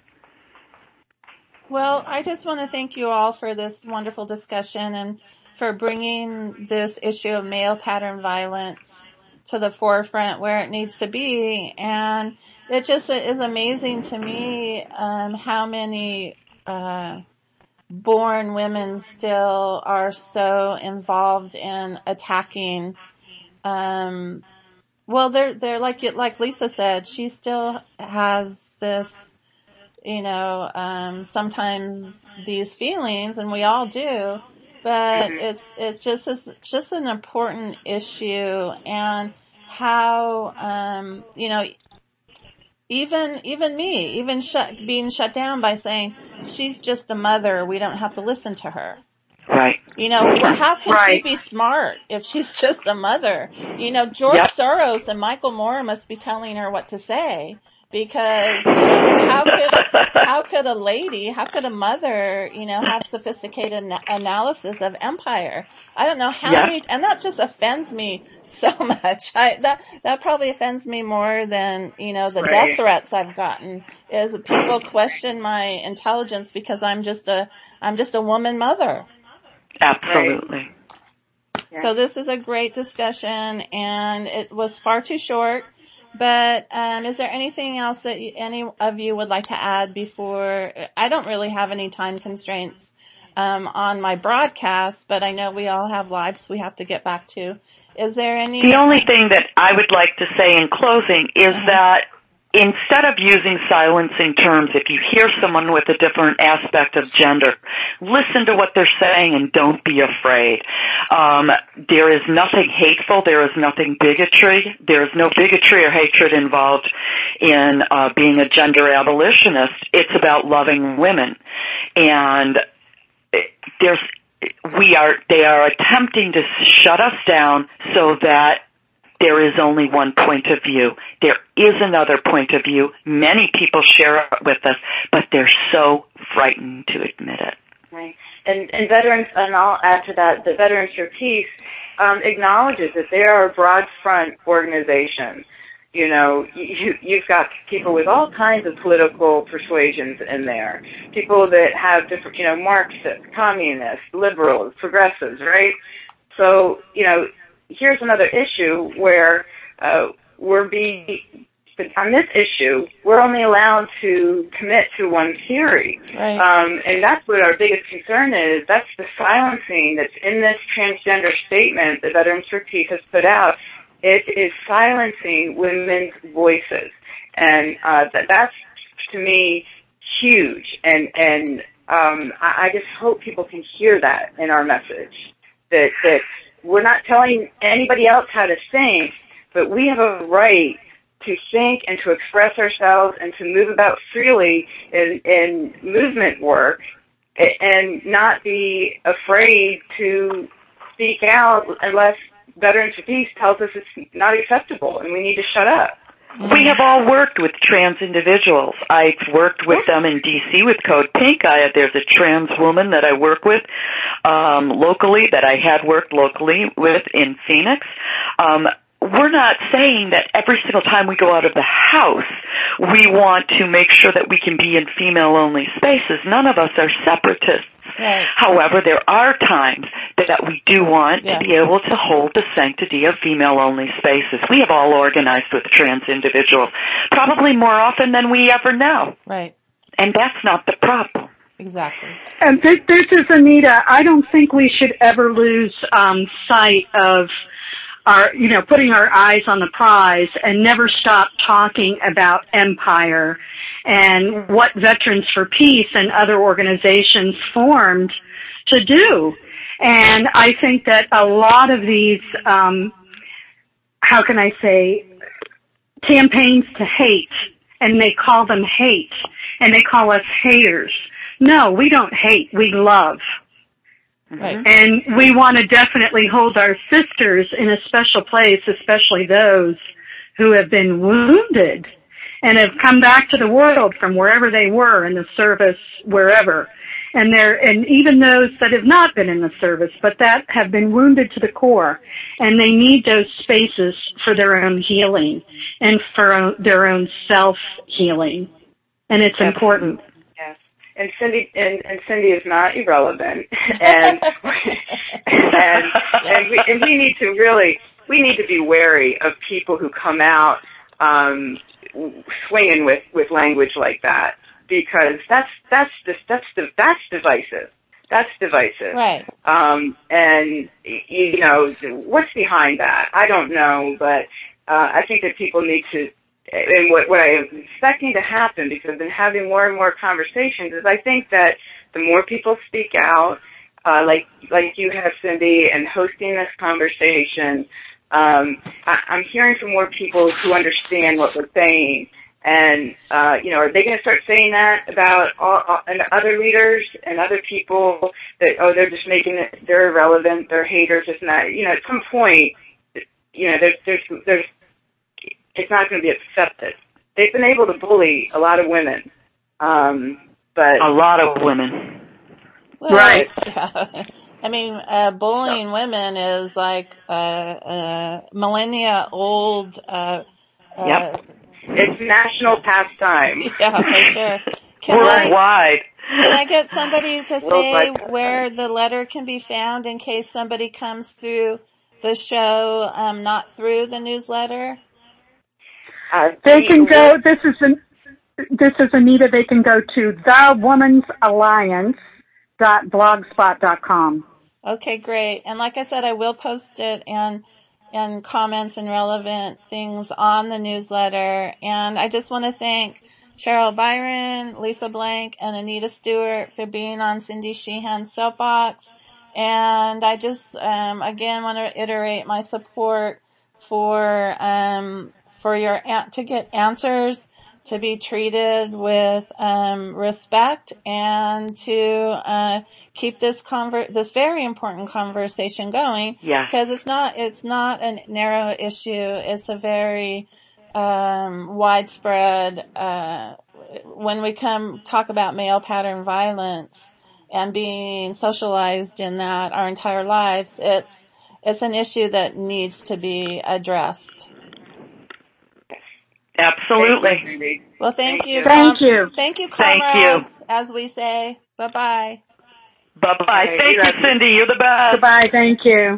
Well, I just want to thank you all for this wonderful discussion and for bringing this issue of male pattern violence to the forefront where it needs to be. And it just is amazing to me um, how many uh, born women still are so involved in attacking. Um, well, they're they're like like Lisa said, she still has this, you know, um, sometimes these feelings, and we all do, but it's, it just is just an important issue, and how, um, you know, even, even me, even shut, being shut down by saying, she's just a mother, we don't have to listen to her. Right. You know, how can Right. she be smart if she's just a mother? You know, George Yep. Soros and Michael Moore must be telling her what to say, because, you know, how could, how could a lady, how could a mother, you know, have sophisticated na- analysis of empire? I don't know how Yeah. many, and that just offends me so much. I, that, that probably offends me more than, you know, the Right. death threats I've gotten, is people question my intelligence because I'm just a, I'm just a woman mother. Absolutely. Yeah. So this is a great discussion, and it was far too short. But um, is there anything else that you, any of you would like to add before? I don't really have any time constraints um, on my broadcast, but I know we all have lives we have to get back to. Is there any? The only thing that I would like to say in closing is Uh-huh. that instead of using silencing terms, if you hear someone with a different aspect of gender, listen to what they're saying and don't be afraid. Um, there is nothing hateful. There is nothing bigotry. There is no bigotry or hatred involved in uh, being a gender abolitionist. It's about loving women. And there's, we are, they are attempting to shut us down so that there is only one point of view. There is another point of view. Many people share it with us, but they're so frightened to admit it. Right. And, and veterans, and I'll add to that, the Veterans for Peace um, acknowledges that they are a broad front organization. You know, you, you've got people with all kinds of political persuasions in there. People that have different, you know, Marxists, communists, liberals, progressives, right? So, you know, here's another issue where uh, we're being, on this issue, we're only allowed to commit to one theory. Right. Um, and that's what our biggest concern is. That's the silencing that's in this transgender statement that Veterans for Peace has put out. It is silencing women's voices. And uh, that, that's, to me, huge. And, and um, I, I just hope people can hear that in our message, that, that we're not telling anybody else how to think, but we have a right to think and to express ourselves and to move about freely in, in movement work and not be afraid to speak out unless Veterans for Peace tells us it's not acceptable and we need to shut up. We have all worked with trans individuals. I've worked with them in D C with Code Pink. I, there's a trans woman that I work with um, locally, that I had worked locally with in Phoenix. Um, we're not saying that every single time we go out of the house, we want to make sure that we can be in female-only spaces. None of us are separatists. Right. However, there are times that we do want yes. to be able to hold the sanctity of female-only spaces. We have all organized with trans individuals, probably more often than we ever know. Right. And that's not the problem. Exactly. And this, this is Anita. I don't think we should ever lose um, sight of our, you know, putting our eyes on the prize and never stop talking about empire and what Veterans for Peace and other organizations formed to do. And I think that a lot of these, um, how can I say, campaigns to hate, and they call them hate, and they call us haters. No, we don't hate, we love. Right. And we want to definitely hold our sisters in a special place, especially those who have been wounded and have come back to the world from wherever they were in the service, wherever. And they're, and even those that have not been in the service, but that have been wounded to the core. And they need those spaces for their own healing and for their own self-healing. And it's Yes. important. Yes. And Cindy, and, and Cindy is not irrelevant. and, and, and we, and we need to really, we need to be wary of people who come out, um, swinging with, with language like that, because that's, that's just, that's, that's divisive. That's divisive. Right. Um, and, you know, what's behind that? I don't know, but, uh, I think that people need to, and what, what I am expecting to happen, because I've been having more and more conversations, is I think that the more people speak out, uh, like, like you have, Cindy, and hosting this conversation, um, I, I'm hearing from more people who understand what we're saying. And, uh, you know, are they going to start saying that about all, all, and other leaders and other people that, oh, they're just making it, they're irrelevant, they're haters, it's not, you know, at some point, you know, there's, there's, there's, it's not going to be accepted. They've been able to bully a lot of women, um, but a lot of women, Well, right? Yeah. I mean, uh, bullying women is like uh, uh, millennia old. Uh, Yep. Uh, it's national pastime. yeah, for sure. Can worldwide. I, can I get somebody to say Worldwide. where the letter can be found in case somebody comes through the show, um, not through the newsletter? Uh, They can go, this is an, this is Anita, they can go to the woman's alliance dot blogspot dot com. Okay, great. And like I said, I will post it and and comments and relevant things on the newsletter. And I just want to thank Cheryl Byron, Lisa Blank, and Anita Stewart for being on Cindy Sheehan's Soapbox. And I just, um, again, want to iterate my support for, um, for your, to get answers, to be treated with, um, respect, and to, uh, keep this conver- this very important conversation going. Yeah. Because it's not, it's not a narrow issue. It's a very, um, widespread, uh, when we come talk about male pattern violence and being socialized in that our entire lives, it's, it's an issue that needs to be addressed. Absolutely. Well, thank, Thank you. you. Thank com- you. Thank you, Thank comrades, as we say. Bye-bye. Bye-bye. Okay, Thank you you, got- Cindy. You're the best. Goodbye, thank you.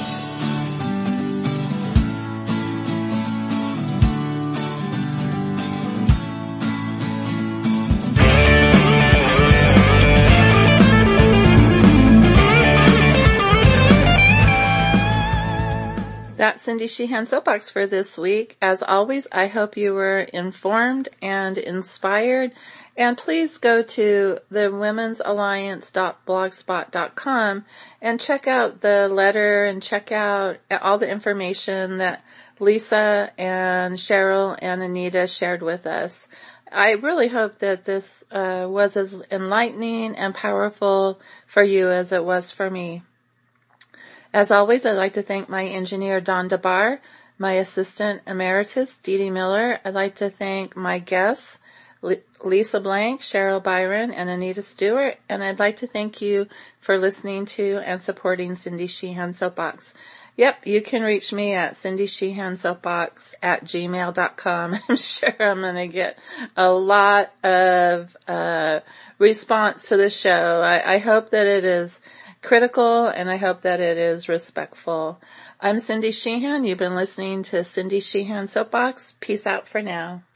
That's Cindy Sheehan Soapbox for this week. As always, I hope you were informed and inspired. And please go to the women's alliance dot blogspot dot com and check out the letter and check out all the information that Lisa and Cheryl and Anita shared with us. I really hope that this uh, was as enlightening and powerful for you as it was for me. As always, I'd like to thank my engineer, Don DeBar. my assistant emeritus, Dee Dee Miller. I'd like to thank my guests, Lisa Blank, Cheryl Byron, and Anita Stewart. And I'd like to thank you for listening to and supporting Cindy Sheehan Soapbox. Yep, you can reach me at cindy sheehan soapbox at gmail dot com. I'm sure I'm going to get a lot of uh response to the show. I, I hope that it is critical, and I hope that it is respectful. I'm Cindy Sheehan. You've been listening to Cindy Sheehan Soapbox. Peace out for now.